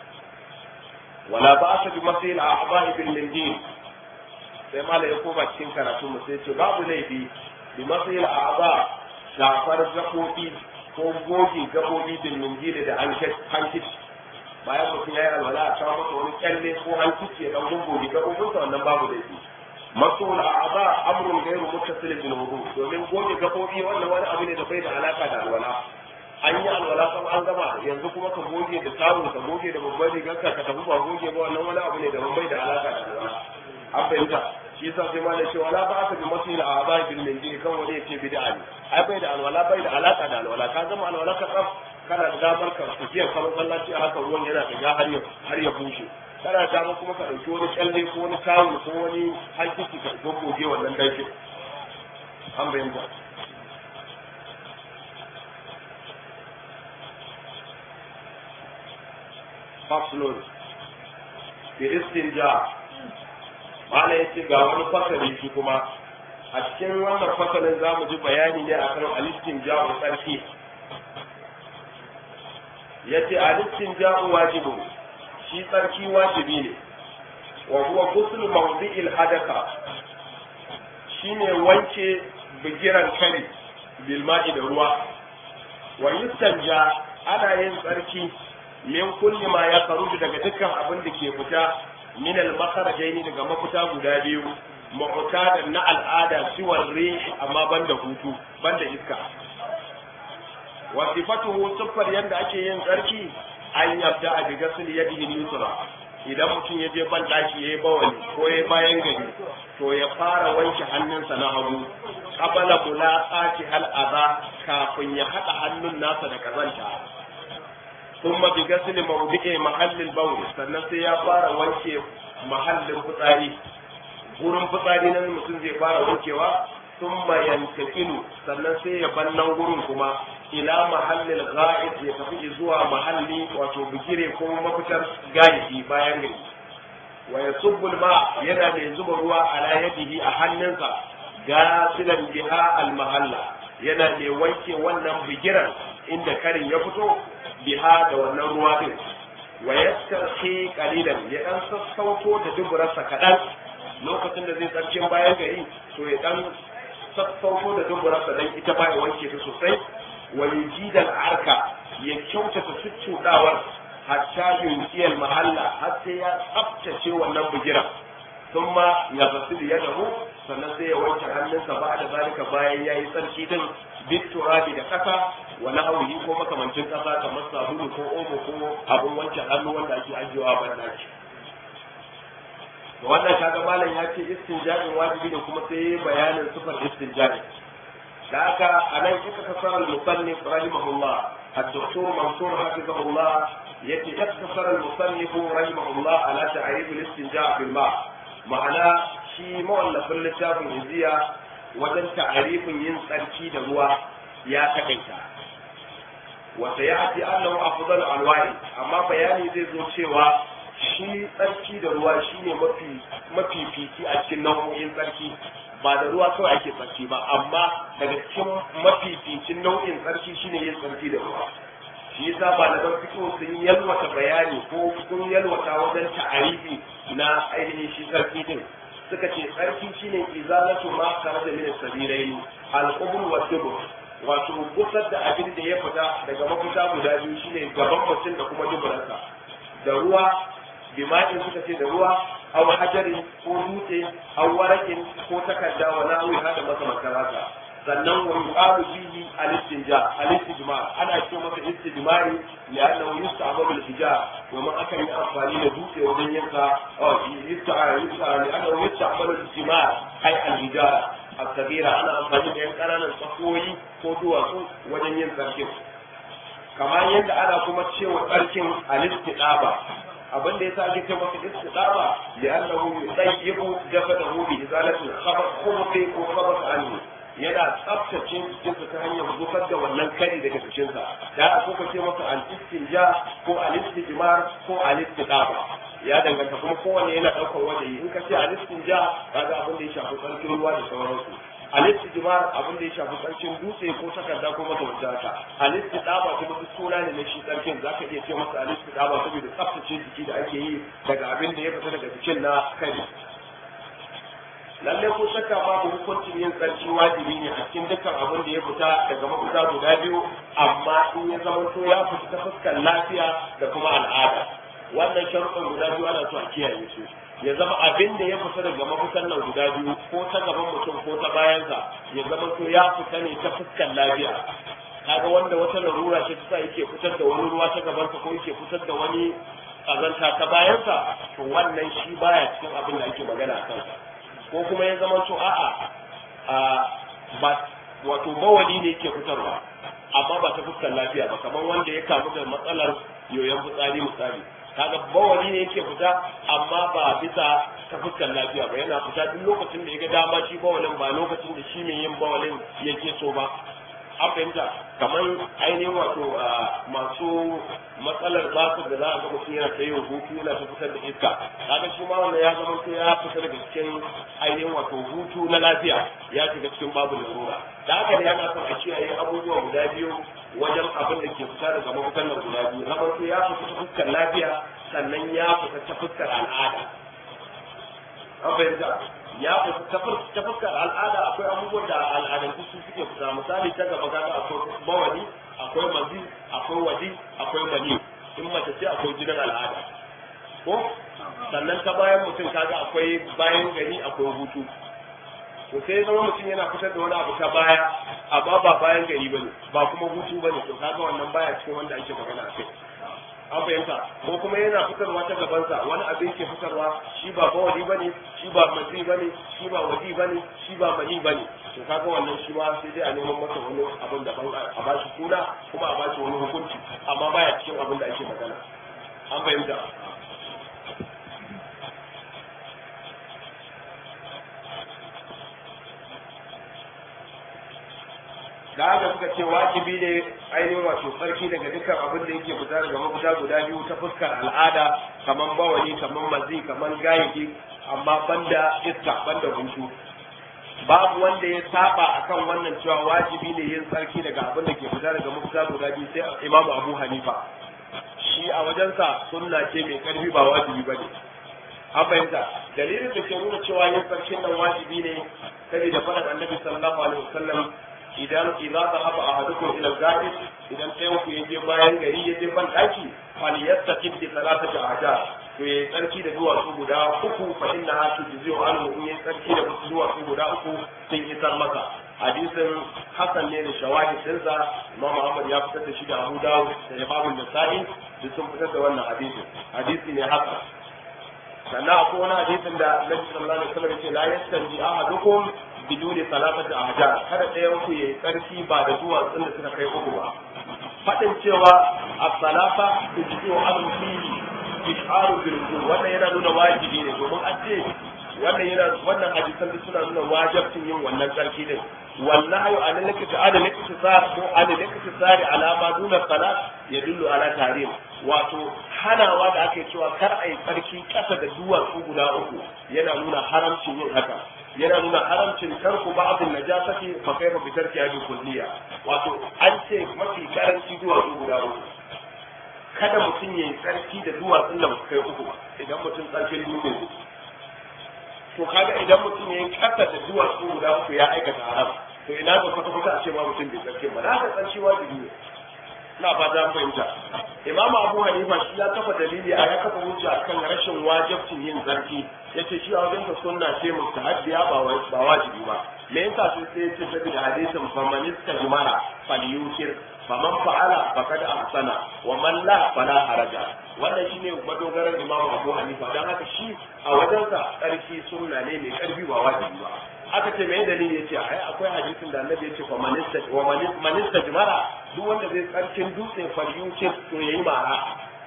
ولا بأس بمثل أعضاء بالمنديل sai ma da ya koma cikin karatu mu sai ce babu laifi bi masil a'za shafar gabobi ko goge gabobi bil mingile da hankit bayan mutum ya yi alwala a kawo masa wani kyalle ko hankit ya dan goge gabobin sa wannan babu laifi masul a'za amrun ghayru muttasil bil wudu domin goge gabobi wannan wani abu ne da bai da alaka da alwala an yi alwala kuma an gama yanzu kuma ka goge da samu ka goge da babban rigarka ka tafi ba goge ba wannan wani abu ne da bai da alaka da alwala an fahimta shi yasa sai ma da cewa la ba ka bi masil a'za bil minjil kan wani yace bid'a ne ai bai da alwala bai da alaka da alwala ka gama alwala ka tsaf kana da damar ka tafiya ka masallaci a haka ruwan yana shiga har ya har ya bushe kana da damar kuma ka dauki wani kyalle ko wani kawo ko wani hankiki ka goge wannan dashi an fahimta faslun fi istinja mala yace ga wani fasali shi kuma a cikin wannan fasalin zamu ji bayani ne akan al-istinja wa tsarki yace al-istinja wajibu shi tsarki wajibi ne wa huwa ghusl mawdi'il hadatha shine wanke bigiran kari bil ma'i da ruwa wa yustanja ana yin tsarki min kulli ma ya faru daga dukkan abin da ke fita min al-makharajaini daga mafita guda biyu mu'tadan na al'ada siwar rih amma banda hutu banda iska wa sifatuhu sifar yanda ake yin tsarki an yabda a diga sul yadihi yusra idan mutum ya je ban daki yayi bawali ko yayi bayan gari to ya fara wanke hannunsa na hagu qabala mulaqati al-adha kafin ya hada hannun nasa da kazanta ثم بغسل موضع محل البول sannan sai ya fara wanke mahallin fitsari gurin fitsari nan mutum zai fara wankewa thumma yantakilu sannan sai ya bannan gurin kuma ila mahallil ghaib ya tafi zuwa mahalli wato bigire ko mafitar gaidi bayan gari wa yasubbu ma yana da zuba ruwa ala yadihi a hannunsa gasilan biha al mahalla yana da wanke wannan bigiran inda karin ya fito biha da wannan ruwa din wa yastarhi qalilan ya dan sassauto da duburarsa kadan lokacin da zai tsarkin bayan gari to ya dan sassauto da duburarsa dan ita ba ya wanke ta sosai wa yujidal arka ya kyautata succudawar hatta yunkiyal mahalla har sai ya tsaftace wannan bugira thumma ya gasilu yadahu sannan sai ya wanke hannunsa ba da zalika bayan yayi tsarki din biturabi da kasa wa nahwihi ko makamancin kasa kamar sabulu ko omo ko abun wanke hannu wanda ake ajiyewa ban daki to wannan kaga malam ya ce istinja'in wajibi da kuma sai bayanin sifar istinja'i da haka anan kika kasar al-musannif rahimahullah الدكتور منصور حفظه الله يتكسر المصنف رحمه الله على تعريف الاستنجاء بالماء معناه شيء مؤلف للشاف الهزية وجن تعريف ينسلكي دهوا يا تكيتا وسيأتي أنه أفضل أنواعه أما بياني زي زو شيوا shi tsarki da ruwa shine mafi mafifici a cikin nau'o'in tsarki, ba da ruwa kawai ake tsarki ba, amma daga cikin mafificin nau'in tsarki shine yin tsarki da ruwa. shi yasa malaman fiqh sun yalwata bayani ko sun yalwata wajen ta'arifi na ainihin shi tsarki din. Suka ce tsarki shine izalatu ma kharaja min as-sabilaini al-qubul wa dubur, wato gusar da abin da ya fita daga mafita guda biyu shine gaban mutum da kuma duburansa da ruwa, bima'in suka ce da ruwa aw hajari ko dutse aw warakin ko takarda wa na'u hada makamantar haka. Sannan wa yuqalu fihi al-istinja al-istijmar, ana ce masa istijmari li'annahu yusta'malu al-hijar, domin akan yi amfani da dutse wajen yanka li'annahu yusta'malu al-istimar ay al-hijar al-kabira, ana amfani da yan ƙananan tsakoyi ko duwatsu wajen yin tsarkin. Kamar yadda ana kuma cewa tsarkin al-istidaba, abin da yasa ake cewa masa istidaba li'annahu yusayyibu jasadahu bi izalati al-khabath khubthi ko khabath anhu, yana tsaftace jikinsa ta hanyar zufar da wannan kari daga jikinsa. Da aka ko ce masa al-istinja ko al-istijmar ko al-istidaba, ya danganta kuma kowanne yana ɗaukar waje. In ka ce al-istinja kaga abin da ya shafi tsarkin ruwa da sauransu, al-istijmar abin da ya shafi tsarkin dutse ko takarda ko makamantar haka, al-istidaba kuma duk suna ne na shi tsarkin, zaka iya ce masa al-istidaba saboda tsaftace jiki da ake yi daga abin da ya fita daga jikin na kari. Lallai ko shakka babu hukuncin yin tsarki wajibi ne a cikin dukkan abin da ya fita daga mafita guda biyu, amma in ya zama to ya fita ta fuskar lafiya da kuma al'ada. Wannan sharuɗan guda biyu ana so a kiyaye su. Ya zama abin da ya fita daga mafitan nan guda biyu ko ta gaban mutum ko ta bayansa ya zama to ya fita ne ta fuskar lafiya. Kaga wanda wata larura ce ta yake fitar da wani ruwa ta gabansa ko yake fitar da wani kazanta ta bayansa, to wannan shi baya cikin abin da ake magana a kansa. Ko kuma ya zama to a'a ba wato bawali ne yake fitarwa amma ba ta fuskar lafiya ba, kamar wanda ya kamu da matsalar yoyon fitsari misali, kaga bawali ne yake fita amma ba bisa ta fuskar lafiya ba, yana fita duk lokacin da ya ga dama shi bawalin, ba lokacin da shi mai yin bawalin yake so ba. An fahimta, kamar ainihin wato masu matsalar basu da za a ga mutum yana ta yin hutu yana ta fitar da iska, kaga shi ma wannan ya zama to ya fita daga cikin ainihin wato hutu na lafiya, ya shiga cikin babu larura. Da haka ne yana son a kiyaye abubuwa guda biyu wajen abin da ke fita daga mafitan nan guda biyu, na farko ya fita ta fuskar lafiya, sannan ya fita ta fuskar al'ada. An fahimta, ya ta fuskar al'ada akwai abubuwan da al'adantu su suke fita, misali ta gaba kaga akwai bawani, akwai mazi, akwai wadi, akwai mani, in mace ce akwai jinin al'ada ko sannan ta bayan mutum kaga akwai bayan gari, akwai hutu. To sai zama mutum yana fitar da wani abu ta baya amma ba bayan gari bane ba kuma hutu bane, to kaga wannan baya cikin wanda ake magana a kai. An fahimta, ko kuma yana fitarwa ta gabansa wani abin ke fitarwa shi ba bawali bane, shi ba mazi bane, shi ba wadi bane, shi ba mani bane, to kaga wannan shi ma sai dai a neman masa wani abin da a ba shi suna kuma a ba shi wani hukunci, amma baya cikin abin da ake magana. An fahimta. Da haka suka ce wajibi ne ainihin wato tsarki daga dukkan abin da yake fita daga mafita guda biyu ta fuskar al'ada, kamar bawani, kamar mazi, kamar gayaki, amma banda iska, banda hutu. Babu wanda ya saba akan wannan cewa wajibi ne yin tsarki daga abin da ke fita daga mafita guda biyu sai Imam Abu Hanifa. Shi a wajensa sunna ce mai karfi ba wajibi ba ne. An fahimta, dalilin da ke nuna cewa yin tsarkin nan wajibi ne saboda faɗin Annabi sallallahu alaihi wasallam, idan idza dhahaba ahadukum ila al-ghaib, idan sai ku yaje bayan gari yaje ban daki, fal yattaqi bi salatati ahjar, to yayi tsarki da duwatsu guda uku, fa inna hatu jizu anhu, in yayi tsarki da duwatsu guda uku sun isar maka. Hadisin Hasan ne da shawahid dinsa, Imam Ahmad ya fitar da shi da Abu Dawud da Imam Nasa'i, duk sun fitar da wannan hadisi. Hadisi ne haka. Sannan akwai wani hadisin da Nabi sallallahu alaihi wasallam ya ce la yastanji ahadukum biduni salatati ahjar, kada ɗayan ku yayi tsarki ba da duwatsun da suka kai uku ba. Fadin cewa as-salata tujidu al-fihi isharu bil wannan yana nuna wajibi ne, domin an ce wannan yana wannan hadisan da suna nuna wajibcin yin wannan tsarki din. Wallahi an lakata ala lakata sa ko ala lakata sa ala ma duna salat yadullu ala tahrim. wato hanawa da aka yi cewa kar a yi tsarki ƙasa da duwatsu guda uku yana nuna haramcin yin haka, yana nuna haramcin tarku ba'dhin najasati fa kayfa bi tarki hadhihi kulliya. Wato an ce mafi karanci duwatsu guda uku, kada mutum ya yi tsarki da duwatsun da kai uku idan mutum tsarkin dutse ne. To kaga idan mutum ya yi ƙasa da duwatsu guda uku ya aikata haram, to ina ga kwata kwata a ce ma mutum bai tsarki ba, na ga tsarki wajibi ne. Na fata an fahimta. Imam Abu Hanifa shi ya kafa dalili a ya kafa hujja kan rashin wajibcin yin zarki, yace shi a wajen sunna ce mustahabbiya ba ba wajibi ba. Me yasa sun sai yace saboda hadisin famanista jumara falyukir faman fa'ala faqad ahsana wa man la fala haraja. Wannan shine madogaran Imam Abu Hanifa, dan haka shi a wajensa tsarki sunna ne mai karfi ba wajibi ba. Aka ce mai dalili yace ai akwai hadisin da Annabi yace famanista wa manista jumara, duk wanda zai tsarkin dutse falyukir to yayi mara.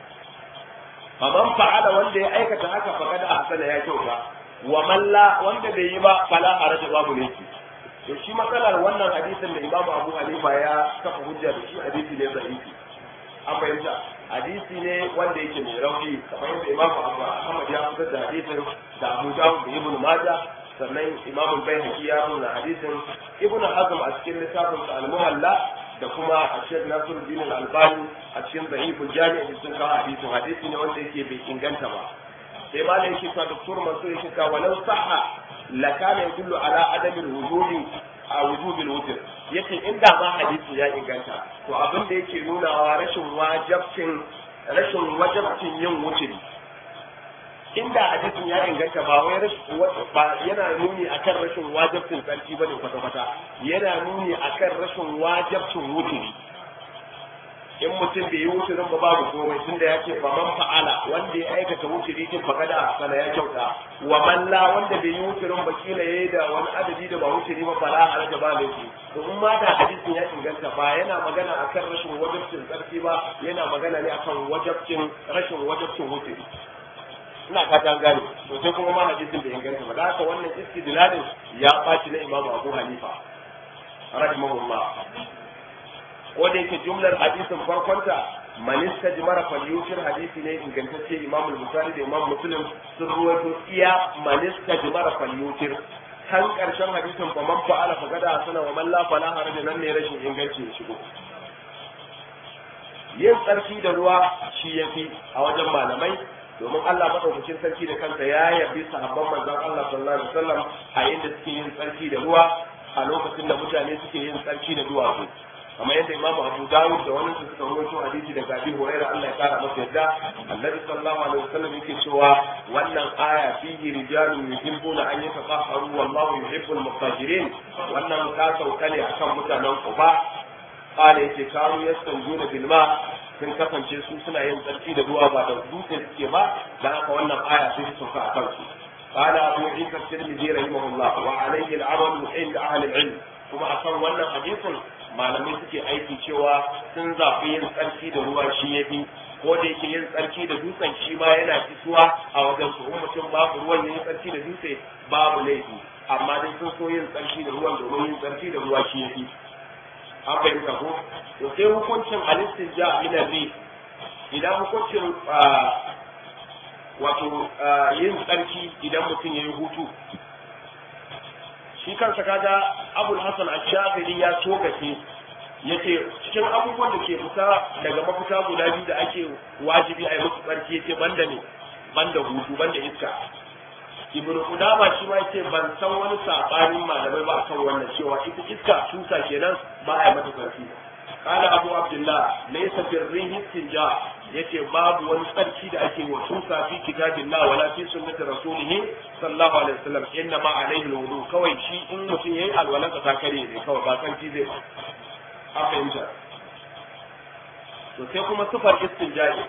Faman fa'ala wanda ya aikata haka faqad ahsana ya kyauta, wa man la wanda bai yi ba fala haraja babu laifi. To shi matsalar wannan hadisin da Imam Abu Hanifa ya kafa hujja da shi hadisi ne sahihi. An bayyana hadisi ne wanda yake mai rauni, kamar yadda Imam Abu Ahmad ya fitar da hadisin da Abu Dawud da Ibn Majah, sannan Imam Al-Baihaqi ya nuna hadisin, Ibn Hazm a cikin littafin Al-Muhalla da kuma a Sheikh Nasiruddin Al-Albani a cikin Sahihul Jami' sun kawo hadisin, hadisi ne wanda yake bai inganta ba. Sai ma yake cewa Dr. Mansur yake cewa walau sahha la kana yadullu ala adami al-wujudi a wujubil wutr. Yace inda ma hadisi ya inganta, to abin da yake nunawa rashin wajibcin rashin wajibcin yin wutri. Inda hadisin ya inganta ba wai ba yana nuni akan rashin wajibcin tsarki bane kwata kwata, yana nuni akan rashin wajibcin wutri. In mutum bai yi wuturin ba babu komai, tunda ya ce faman fa'ala wanda ya aikata wuturi din faqada ahsana ya kyauta, wa man la wanda bai yi wuturin ba kila yayi da wani adadi da ba wuturi ba fala halaja ba laifi. To in ma da hadisin ya inganta ba yana magana akan rashin wajibcin tsarki ba, yana magana ne akan wajibcin rashin wajibcin wuturi. Ina fatan gane. To sai kuma ma hadisin bai inganta ba, da haka wannan istidlalin ya ɓaci na Imam Abu Hanifa rahimahullah. Ko da yake jumlar hadisin farkonta man istajmara falyutir hadisi ne ingantacce, Imam al-Bukhari da Imam Muslim sun ruwaito iya man istajmara falyutir. Kan karshen hadisin fa man fa'ala fa gada sana wa man la fala haraja, nan ne rashin inganci ya shigo. Yin tsarki da ruwa shi yafi a wajen malamai, domin Allah madaukakin sarki da kansa ya yabi sahabban manzon Allah sallallahu alaihi wasallam a inda suke yin tsarki da ruwa a lokacin da mutane suke yin tsarki da duwatsu. kamar yadda Imam Abu Dawud da wani suka rawaito hadisi daga Abi Hurairah Allah ya kara masa yadda Annabi sallallahu alaihi wasallam yake cewa wannan aya fihi rijalun yuhibbuna an yatatahharu wallahu yuhibbul mutahhirin. Wannan ka sauka ne akan mutanen Quba, kale yake karu yastanjuna bil ma, sun kasance su suna yin tsarki da ruwa ba da dutse suke ba, dan haka wannan aya sai ta sauka akan su. قال أبو عيسى الترمذي رحمه الله وعليه العمل عند أهل العلم. kuma akan wannan hadisin malamai suke aiki cewa sun zaɓi yin tsarki da ruwa shi ya fi, ko da yake yin tsarki da dutsen shi ma yana fisuwa a wajen su, mutum babu ruwan yin tsarki da dutse babu laifi, amma dai sun so yin tsarki da ruwan domin yin tsarki da ruwa shi ya fi. An fahimta ko? To sai hukuncin al-istinja min ar-rih, idan hukuncin wato yin tsarki idan mutum ya yi hutu. Shi kansa kaga Abul Hasan Ash-Shafiri ya togace yace cikin abubuwan da ke fita daga mafita guda biyu da ake wajibi a yi musu tsarki yace banda ne banda hutu banda iska. Ibn Qudama shi ma yace ban san wani sabanin malamai ba akan wannan cewa ita iska tusa kenan ba a yi mata tsarki. Qala Abu Abdullah laysa fi ar-rih istinja, yace babu wani tsarki da ake wa tusa fi kitabillah wala fi sunnati rasulih sallallahu alaihi wasallam, inna ma alaihi alwudu, kawai shi in mutum yayi alwalan ta kare ne kawai ba tsarki zai ba. A fahimta. To sai kuma sifar istinja'i,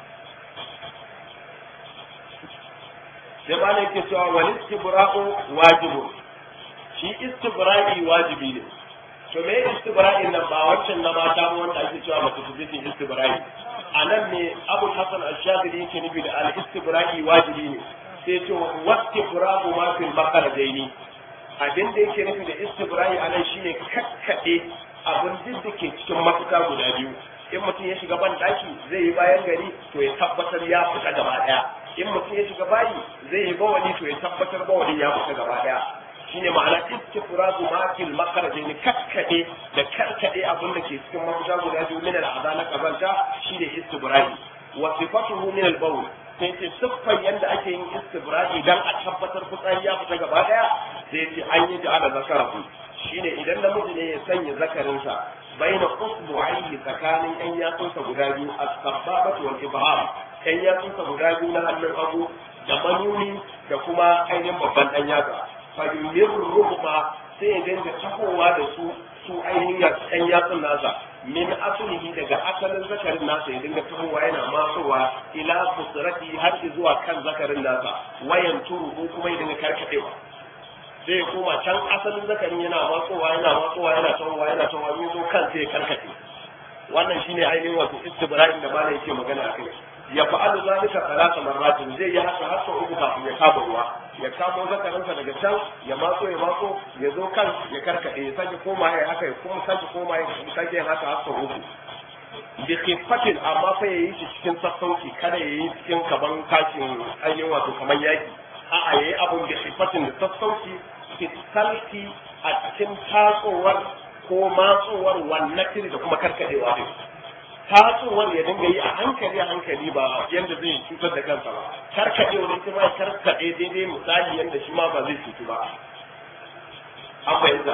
sai ma ne yake cewa wal istibra'u wajibun, shi istibra'i wajibi ne. To me istibra'in nan ba wancan na mata ba wanda ake cewa mace ta zai istibra'i. A nan ne Abu Hasan Ash-Shadili yake nufi da al-istibra'i wajibi ne, sai ce wastibra'u ma fil maqaradaini. Abin da yake nufi da istibra'i a nan shine kakkade abin duk da ke cikin mafita guda biyu. in mutum ya shiga ban daki zai yi bayan gari to ya tabbatar ya fita gaba daya in mutum ya shiga bayi zai yi bawali to ya tabbatar bawali ya fita gaba daya shine ma'ana istifrazu makil makarajin kakkade da karkade abin da ke cikin mafita guda biyu min al'adha na kazanta shine istibra'i wa sifatuhu min al-bawl sai ce siffar yadda ake yin istibra'i dan a tabbatar fitsari ya fita gaba daya sai ce an yi ja'ala zakarahu shine idan namiji ne ya sanya zakarinsa baina usbu'aihi tsakanin yan yatsunsa guda biyu as-sababatu wal ibham yan yatsunsa guda biyu na hannun hagu da manuni da kuma ainihin babban dan yatsa fa yumirruhuma sai ya dinga tahowa da su su ainihin yan yatsun nasa min aslihi daga asalin zakarin nasa ya dinga tahowa yana masowa ila fusrati har zuwa kan zakarin nasa wayan turu kuma ya dinga karkadewa sai ya koma can asalin zakarin yana matsowa yana matsowa yana tawowa yana tawowa ya zo kan sai ya karkace wannan shine ainihin wato istibra'in da malai yake magana akai ya fa'alu zalika thalatha marratin zai yi haka har sau uku kafin ya kama ruwa ya kamo zakarinsa daga can ya matso ya matso ya zo kan ya karkade ya sake koma ya haka ya kuma sake koma ya sake yin haka har sau uku bi khifatin amma fa yayi shi cikin sassauci kada yayi cikin kaban kashin ainihin wato kaman yaki a'a yayi abun da sifatin da sassauci fitalki a cikin tatsowar ko matsowar wannan da kuma karkadewa din tatsowar ya dinga yi a hankali a hankali ba yanda zai cutar da kansa ba karkadewa ne kuma ya karkade daidai misali yanda shi ma ba zai cutu ba an fahimta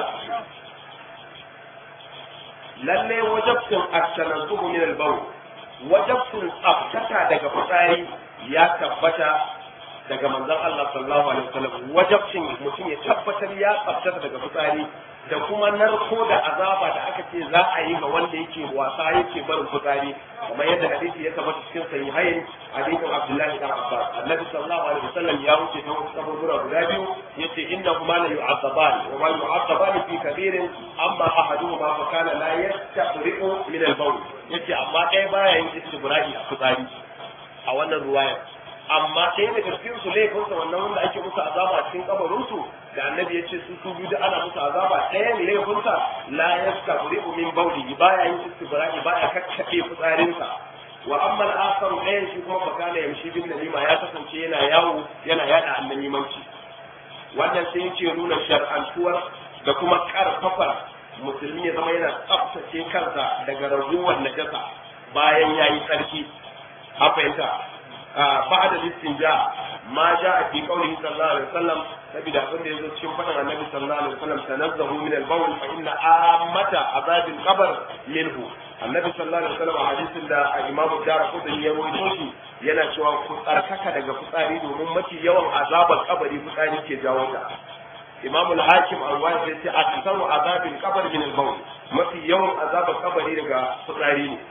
lalle wajabtin at-tanazzuhu min al-bawl wajabtin tsaftata daga fitsari ya tabbata daga manzon Allah sallallahu alaihi wasallam wajabcin mutum ya tabbatar ya tsaftar daga fitsari da kuma narko da azaba da aka ce za a yi ga wanda yake wasa yake barin fitsari kamar yadda hadisi ya tabbata cikin sahihain hadisin Abdullahi ibn Abbas Annabi sallallahu alaihi wasallam ya wuce ta wasu kaburbura guda biyu yace innahuma la yu'azzaban wa ma yu'azzaban fi kabirin amma ahaduhuma fa kana la yastabri'u min al-bawl yace amma ɗaya baya yin istibra'i a fitsari a wannan ruwaya amma ɗaya daga cikin su laifinsa wannan wanda ake musu azaba a cikin kabarinsu da annabi ya ce su su biyu da ana musu azaba ɗayan laifinsa la yastabri'u min bawlihi baya yin istibra'i baya kakkaɓe fitsarinsa wa amma al-akhar ɗayan shi kuma fa kana yamshi bin nalima ya kasance yana yawo yana yada annamimanci wannan sai yake nuna shar'antuwar da kuma karfafar musulmi ya zama yana tsaftace kansa daga raguwar najasa bayan yayi tsarki a fahimta بعد الاستنجاء ما جاء في قوله صلى الله عليه وسلم سبيل أقول لي إذا شوف فنا النبي صلى الله عليه وسلم تنزهوا من البول فإن آمة عذاب القبر منه النبي صلى الله عليه وسلم حديث الإمام الدارقطني يروي توشي yana cewa ku tsarkaka daga fitsari domin mafi yawan azabar kabari fitsari ke jawo ta Imam al-Hakim al-Wahid ya ce aksaru azabil qabr min al-bawl mafi yawan azabar kabari daga fitsari ne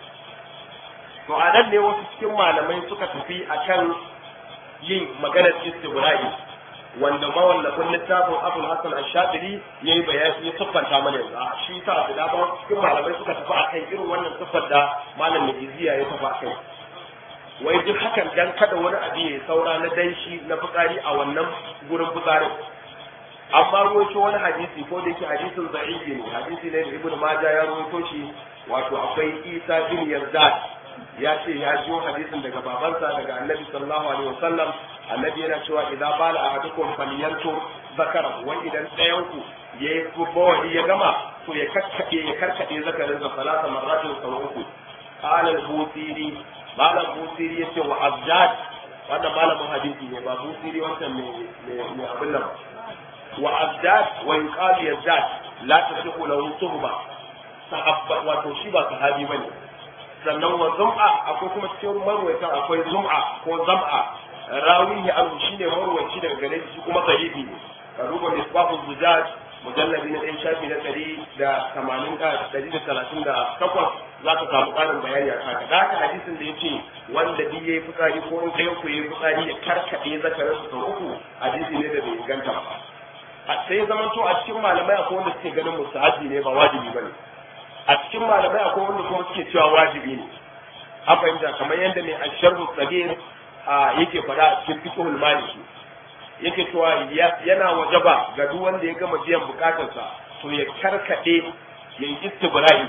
to a nan ne wasu cikin malamai suka tafi akan yin maganar istibra'i wanda mawallafin littafin Abul Hasan Ash-Shadili yayi bayani ya siffanta mana yanzu a shi ta da dama cikin malamai suka tafi akan irin wannan siffar da malam Najiziya ya tafi akai wai duk hakan dan kada wani abu ya saura na danshi na fitsari a wannan gurin fitsarin amma ruwaito wani hadisi ko da yake hadisin da'ifi ne hadisi ne da Ibn Majah ya ruwaito shi wato akwai Isa bin Yazdad ya ce ya jiyo hadisin daga babansa daga annabi sallallahu alaihi wasallam annabi yana cewa idza bala ahadukum falyantur zakara wa idan dayan ku yayi bawali ya gama to ya kakkade ya karkade zakarin sa salata marratin sau uku qala al-busiri malam busiri yace wa azdad wannan malamin hadisi ne ba busiri wannan mai mai abin nan wa azdad wa yuqal yazdad la tasihu lahu suhba sahabba wato shi ba sahabi bane sannan wa zum'a akwai kuma cikin marwaita akwai zum'a ko zam'a rawihi an shine marwaci daga gare shi kuma sahibi ne ka duba misbahu zujaj mujallabi na ɗan shafi na ɗari da tamanin da ɗari da talatin da takwas za ka samu ƙarin bayani a haka da haka hadisin da ya ce wanda duk ya yi fitsari ko in ɗayan ku ya yi fitsari ya karkaɗe zakarin sau uku hadisi ne da bai inganta ba a sai zamanto a cikin malamai akwai wanda suke ganin mustahabi ne ba wajibi ba ne a cikin malamai akwai wanda kuma suke cewa wajibi ne an fahimta kamar yadda mai asharhu sagir yake faɗa a cikin fiqhul maliki yake cewa yana wajaba ga duk wanda ya gama biyan bukatarsa to ya karkade ya yi istibra'i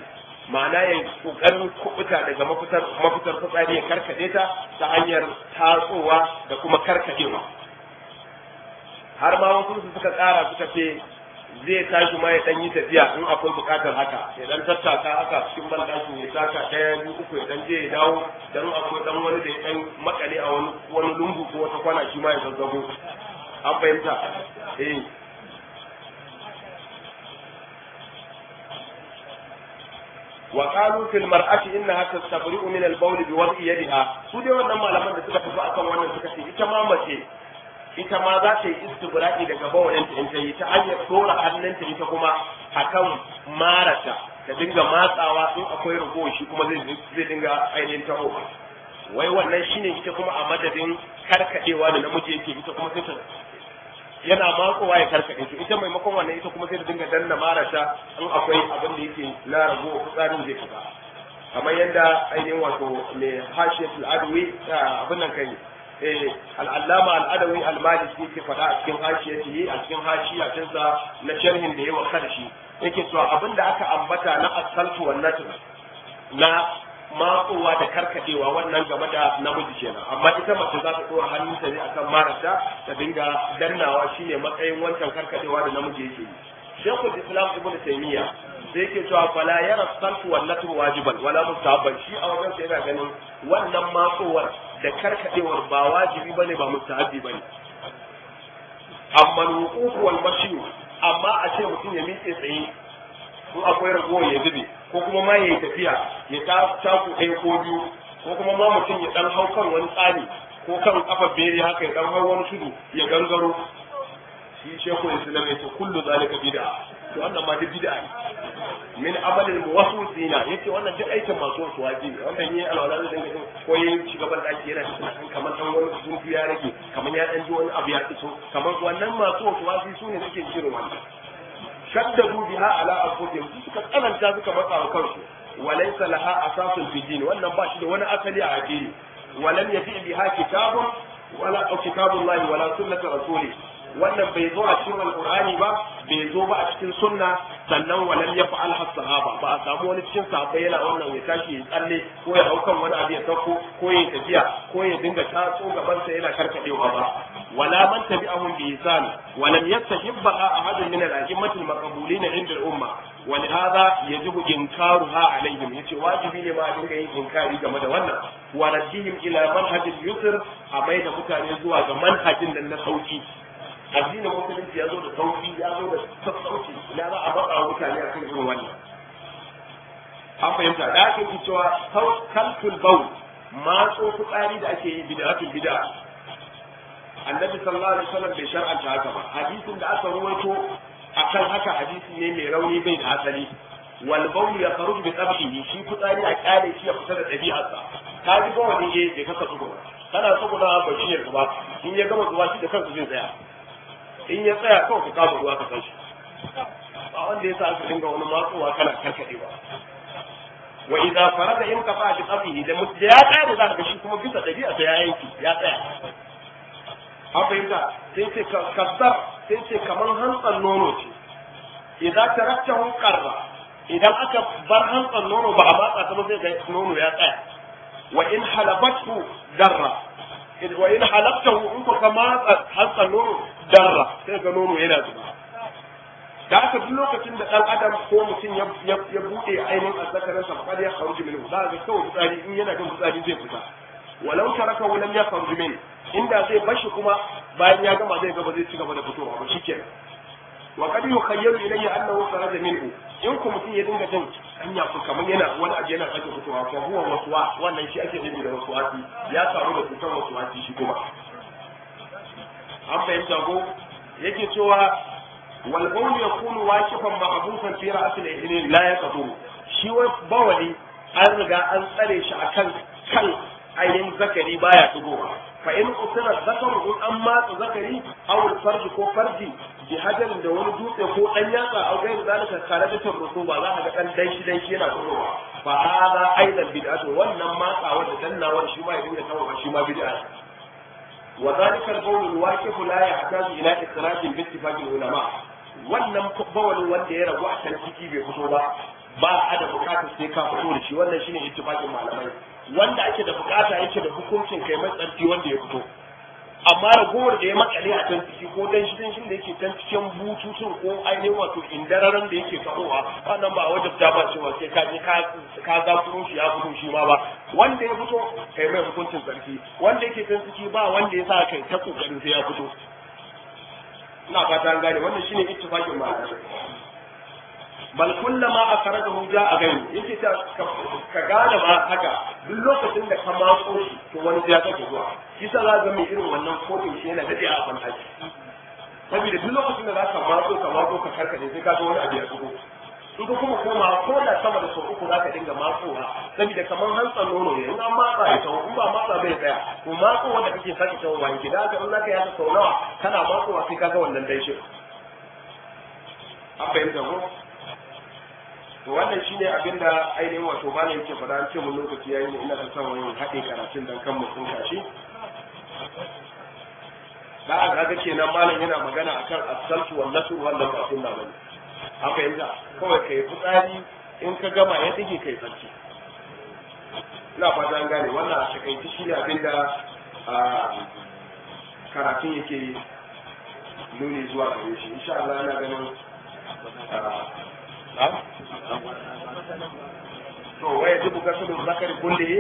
ma'ana ya kokarin kubuta daga mafitar mafitar fitsari ya karkade ta ta hanyar tatsowa da kuma karkadewa. har ma wasu suka tsara suka ce zai tashi ma ya dan yi tafiya in akwai bukatar haka ya dan tattaka haka cikin bandakin ya taka daya biyu uku ya dan je ya dawo dan akwai dan wani da ya dan makale a wani wani lungu ko wata kwana shi ma ya zazzago an fahimta eh وقالوا في المرأة إنها تستبرئ من البول بوضع يدها su dai wannan malaman da suka tafi akan wannan suka ce ita ma mace ita ma za ta yi istibra'i daga bawalinta in ta yi ta hanyar tsora hannunta ita kuma akan marata ta dinga matsawa in akwai rago shi kuma zai zai dinga ainihin taho wai wannan shine ita kuma a madadin karkadewa da namiji yake ita kuma sai ta yana matsowa ya karkade to ita maimakon wannan ita kuma sai ta dinga danna marata in akwai abin da yake na rago fitsarin zai fita kamar yadda ainihin wato mai hashiyatul adwi abin nan kai al'allama al'adawi al-maliki yake faɗa a cikin hashiyatihi a cikin hashiyatinsa na sharhin da yawa karshi yake cewa abin da aka ambata na asaltu wan natr na matsowa da karkadewa wannan game da namiji kenan amma ita mace za ta ɗora hannunta ne akan marata ta dinga dannawa shine matsayin wancan karkadewa da namiji yake yi shekul islam ibnu taymiya sai yake cewa fala yara saltu wan natr wajiban wala mustahabban shi a wajen sa yana ganin wannan matsowar da karkadewar ba wajibi bane ba mustahabi bane amma al-wuquf wal mashi amma a ce mutum ya miƙe tsaye ko akwai rago ya zube ko kuma ma yayi tafiya ya ta taku ɗaya ko biyu ko kuma ma mutum ya dan hau kan wani tsani ko kan kafa bere haka ya dan hau wani tudu ya gangaro shi shekul islam ya ce kullu zalika bid'a to wannan ma duk bid'a ne min amalil muwaswisina yace wannan duk aikin masu wasu wajibi wannan yayi alwala da dinga ko yayi shugaban daki yana cikin kamar dan wani zunfi ya rage kamar ya dan ji wani abu ya fito kamar wannan masu wasu wajibi sune suke shirin wannan shaddadu biha ala anfusihim suka tsananta suka matsa wa kansu walaysa laha asasun fi din wannan ba shi da wani asali a addini walam yafi biha kitabun wala kitabullahi wala sunnatu rasulih wannan bai zo a cikin alqur'ani ba bai zo ba a cikin sunna sannan walam yaf'al sahaba ba a samu wani cikin sahabbai yana wannan ya tashi ya tsalle ko ya haukan wani abu ya sauko ko ya tafiya ko ya dinga tatso gaban sa yana karkadewa ba wala man tabi'ahum bi ihsan walam yastahibba ahadun min al-a'immati al-maqbulin 'inda al-umma wa lihadha yajibu inkaruha alaihim yace wajibi ne ma a dinga yin inkari game da wannan wa raddihim ila manhajil yusr a mai da mutane zuwa ga manhajin nan na sauki addinin musulunci ya zo da sauki ya zo da sassauci ina za a baka wa mutane a kan irin wannan an fahimta da ake yi cewa kalkul baul matso fitsari da ake yi bid'atul bid'a annabi sallallahu alaihi wasallam bai shar'anta haka ba hadisin da aka ruwaito akan haka hadisi ne mai rauni bai da asali wal baul ya kharuj bi tabhihi shi fitsari a kyale shi ya fita da dabi'arsa ka ji ba wani je bai kasa tsuguna kana tsuguna ba shi ne ba in ya gama zuwa shi da kansa zai tsaya in ya tsaya kawai ka kama ruwa ka san shi ba wanda ya sa aka dinga wani matsowa kana karkadewa wa idza farada in ka fa bi qabihi da mutum ya tsaya da zaka shi kuma bisa dabi'a sa ya yanki ya tsaya an fahimta sai ce kasar sai ce kamar hantsan nono ce idan taraktahu qarra idan aka bar hantsan nono ba a matsa ta ba sai ga nono ya tsaya wa in halabatu darra wa in halabtahu in ka matsa hantsan nono darra sai ga nono yana zuba da aka duk lokacin da dan adam ko mutum ya ya bude ainihin azzakarin sa fa ya kharuji minhu za ga kawai fitsari in yana jin fitsari zai fita walau taraka wa lam yakhruj min inda zai bashi kuma bayan ya gama zai gaba zai ci gaba da fitowa ba shikenan wa qad yukhayyalu ilayya annahu kharaja minhu in ku mutum ya dinga jin hanya ko kamar yana wani abu yana sake fitowa ko huwa waswa wannan shi ake nufi da waswasi ya samu da cutar waswasi shi kuma an fahimta ko yake cewa wal bawl yakunu waqifan ma'busan fi ra's al-ihnin la yaqdu shi wa bawali an riga an tsare shi akan kan ainihin zakari baya tugowa fa in usira zakaru in an matsa zakari aw farji ko farji bi hajarin da wani dutse ko dan yatsa aw gairi zalika kare da tarrusu ba za ka ga dan danshi danshi yana tugowa fa hada aidan bid'atu wannan matsawa da dannawar shi ma ya dinga tawo shi ma bid'a wa zalika al-qawl al-waqif la yahtaju ila ikhraj bi ittifaq al-ulama wannan bawalin wanda ya ragu a kan ciki bai fito ba ba a da bukata sai ka fito da shi, wannan shine ittifaqin malamai. Wanda ake da bukata yake da hukuncin kai mai tsarki wanda ya fito, amma ragowar da ya makale a can ciki ko dan shi dan da yake can cikin bututun ko ainihin wato indararan da yake kawowa, wannan ba wajen ta ba cewa sai ka je ka ka za furo shi ya fito shi ma ba. Wanda ya fito kai mai hukuncin tsarki, wanda yake can ciki ba wanda ya sa kai ta kokarin sai ya fito. ina fata an gane wannan shine ittifaqin malamai. Bal kullama akhrajahu ja'a gani yake ta ka gane ma haka duk lokacin da ka matso shi to wani ya kake zuwa, kisa za ga mai irin wannan kotun shi yana dade a banhaji, saboda duk lokacin da za ka matso ka matso ka karkade sai ka ga wani abu ya tsugo. in ka kuma koma ko da sama da sau uku za ka dinga matsowa, saboda kamar hantsan nono ne in an matsa ya tawo, in ba matsa bai tsaya, to matsowa da kake sake tawo wani gida ka in zaka yasa sau nawa kana matsowa sai ka ga wannan danshin. an fahimta ko? to wannan shine abin da ainihin wato malam yake faɗa, an ce mun lokaci yayi ne, ina da son wani haɗe karatun dan kan mu sun kashi. da aka ga kenan malam yana magana akan as-saltu wan nasr wannan ba sunna bane. an fahimta, kawai kai fitsari in ka gama ya dige kai sarki. ina fata an gane wannan a takaici shine abin da karatun yake nuni zuwa gare shi. insha Allah ina ganin to waye dubu gasulun zakari kulli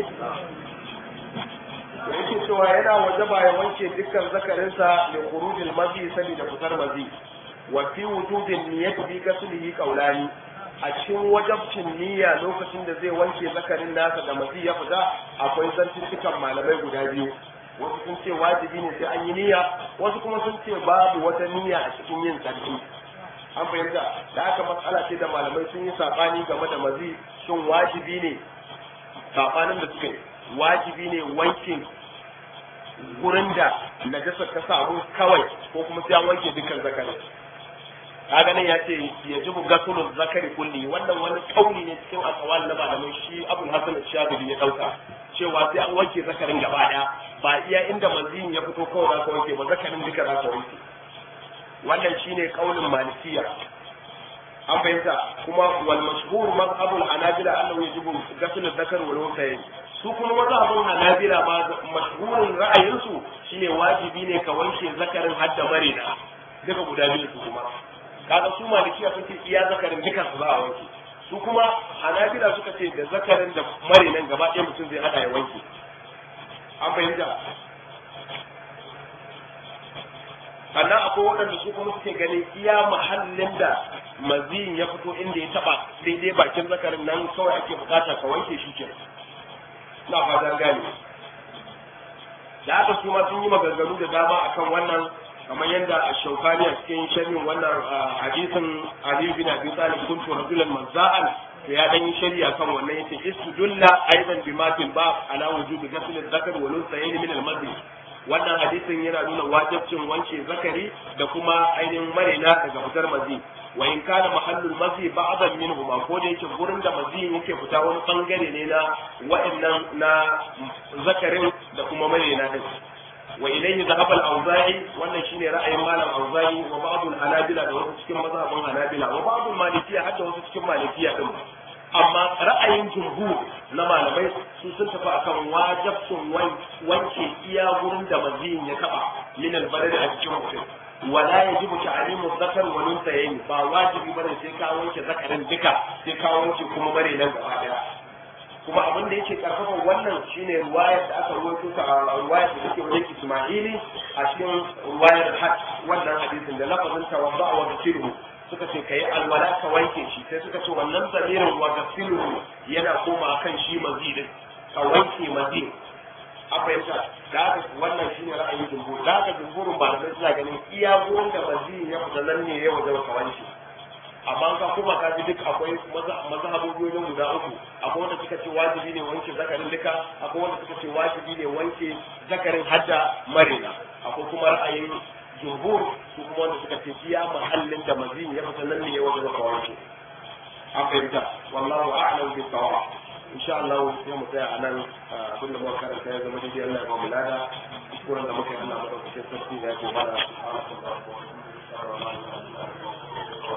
da yake cewa yana wajaba ya wanke dukkan zakarinsa da khurujil mazi saboda fitar mazi. wa fi wujudin niyyati bi gaslihi qawlani, a cikin wajabcin niyya lokacin da zai wanke zakarin nasa da mazi ya fita akwai zantuttukan malamai guda biyu. wasu sun ce wajibi ne sai an yi niyya, wasu kuma sun ce babu wata niyya a cikin yin tsarki. an fahimta, da aka matsala ce da malamai sun yi sabani game da mazi, shin wajibi ne, sabanin da suka yi wajibi ne wankin gurin da najasa ta samu kawai ko kuma sai an wanke dukkan zakarin. kaga nan ya ce ya jibu gasulun zakari kulli, wannan wani kauli ne cikin asawal na malamai, shi Abul Hasan al-Shadili ya dauka cewa sai an wanke zakarin gaba daya, ba iya inda mazin ya fito kawai za ka wanke ba, zakarin duka za ka wanke. wannan shine kaulin malikiya. an fahimta, kuma wal mashhur mazhabul hanabila annahu yajibu ghusl al-dhakar wal unsa. su kuma mazhabun hanabila ma mashhurin ra'ayin su shine wajibi ne ka wanke zakarin har da marina duka guda biyu. su kuma kaga su malikiya sun ce iya zakarin duka su za a wanke, su kuma hanabila suka ce da zakarin da marinan gaba ɗaya mutum zai hada ya wanke. an fahimta, sannan akwai waɗanda su kuma suke ganin iya mahallin da maziyin ya fito inda ya taba daidai bakin zakarin nan kawai ake bukata ka wanke shi ke. ina fatan gane. da haka su ma sun yi maganganu da dama akan wannan, kamar yadda a Shaukani a cikin sharhin wannan hadisin Ali bin Abi Talib kuntu rajulan mazza'an, to ya dan yi shari'a kan wannan yace istudulla aidan bima fil bab ala wujubi ghusl al-dhakar wal unsayayn min al-madhi. wannan hadisin yana nuna wajibcin wanke zakari da kuma ainihin marina daga fitar mazi. wa in kana mahallul mazi ba'dan minhuma, ko da yake gurin da mazi yake fita wani bangare ne na wa'annan na zakarin da kuma marina din. wa ilayhi dhahaba al-awza'i, wannan shine ra'ayin malam awza'i wa ba'd al-hanabila da wasu cikin mazhabin hanabila wa ba'd al-malikiyya hadda wasu cikin malikiyya din. amma ra'ayin jumhur na malamai su sun tafi akan wajibcin wanke iya gurin da maziyin ya taba min al-balad a cikin mutum. wala yajibu ta'limu dhakar wa unsayayn, ba wajibi bane sai ka wanke zakarin duka, sai ka wanke kuma bare nan gaba daya. kuma abin da yake karfafa wannan shine ruwayar da aka rawaito ta ruwayar da take wajen Isma'ili a cikin ruwayar had wannan hadisin da lafazin tawadda wa tasiru, suka ce kai alwala ka wanke shi, sai suka ce wannan zamirin wa tasiru yana koma kan shi mazidin, ka wanke mazidin. a fahimta, da haka wannan shine ra'ayin jumhur. da haka jumhurin malamai suna ganin iya gurin da mazidin ya fita nan ne ya wajen ka wanke. amma ka kuma ka ji duk akwai mazhabobi guda uku, akwai wanda suka ce wajibi ne wanke zakarin duka, akwai wanda suka ce wajibi ne wanke zakarin hadda marina, akwai kuma ra'ayin jumhur su kuma wanda suka ce iya mahallin da mazin ya fita nan ne ya wajen ka wanke. an fahimta, wallahu a'lam bi sawab. insha Allah sai mu tsaya anan, abinda muka karanta ya zama daidai Allah ya ba mu lada, kuskuren da muka yi Allah madaukakin sarki ya ce mana subhanallahi wa bihamdihi.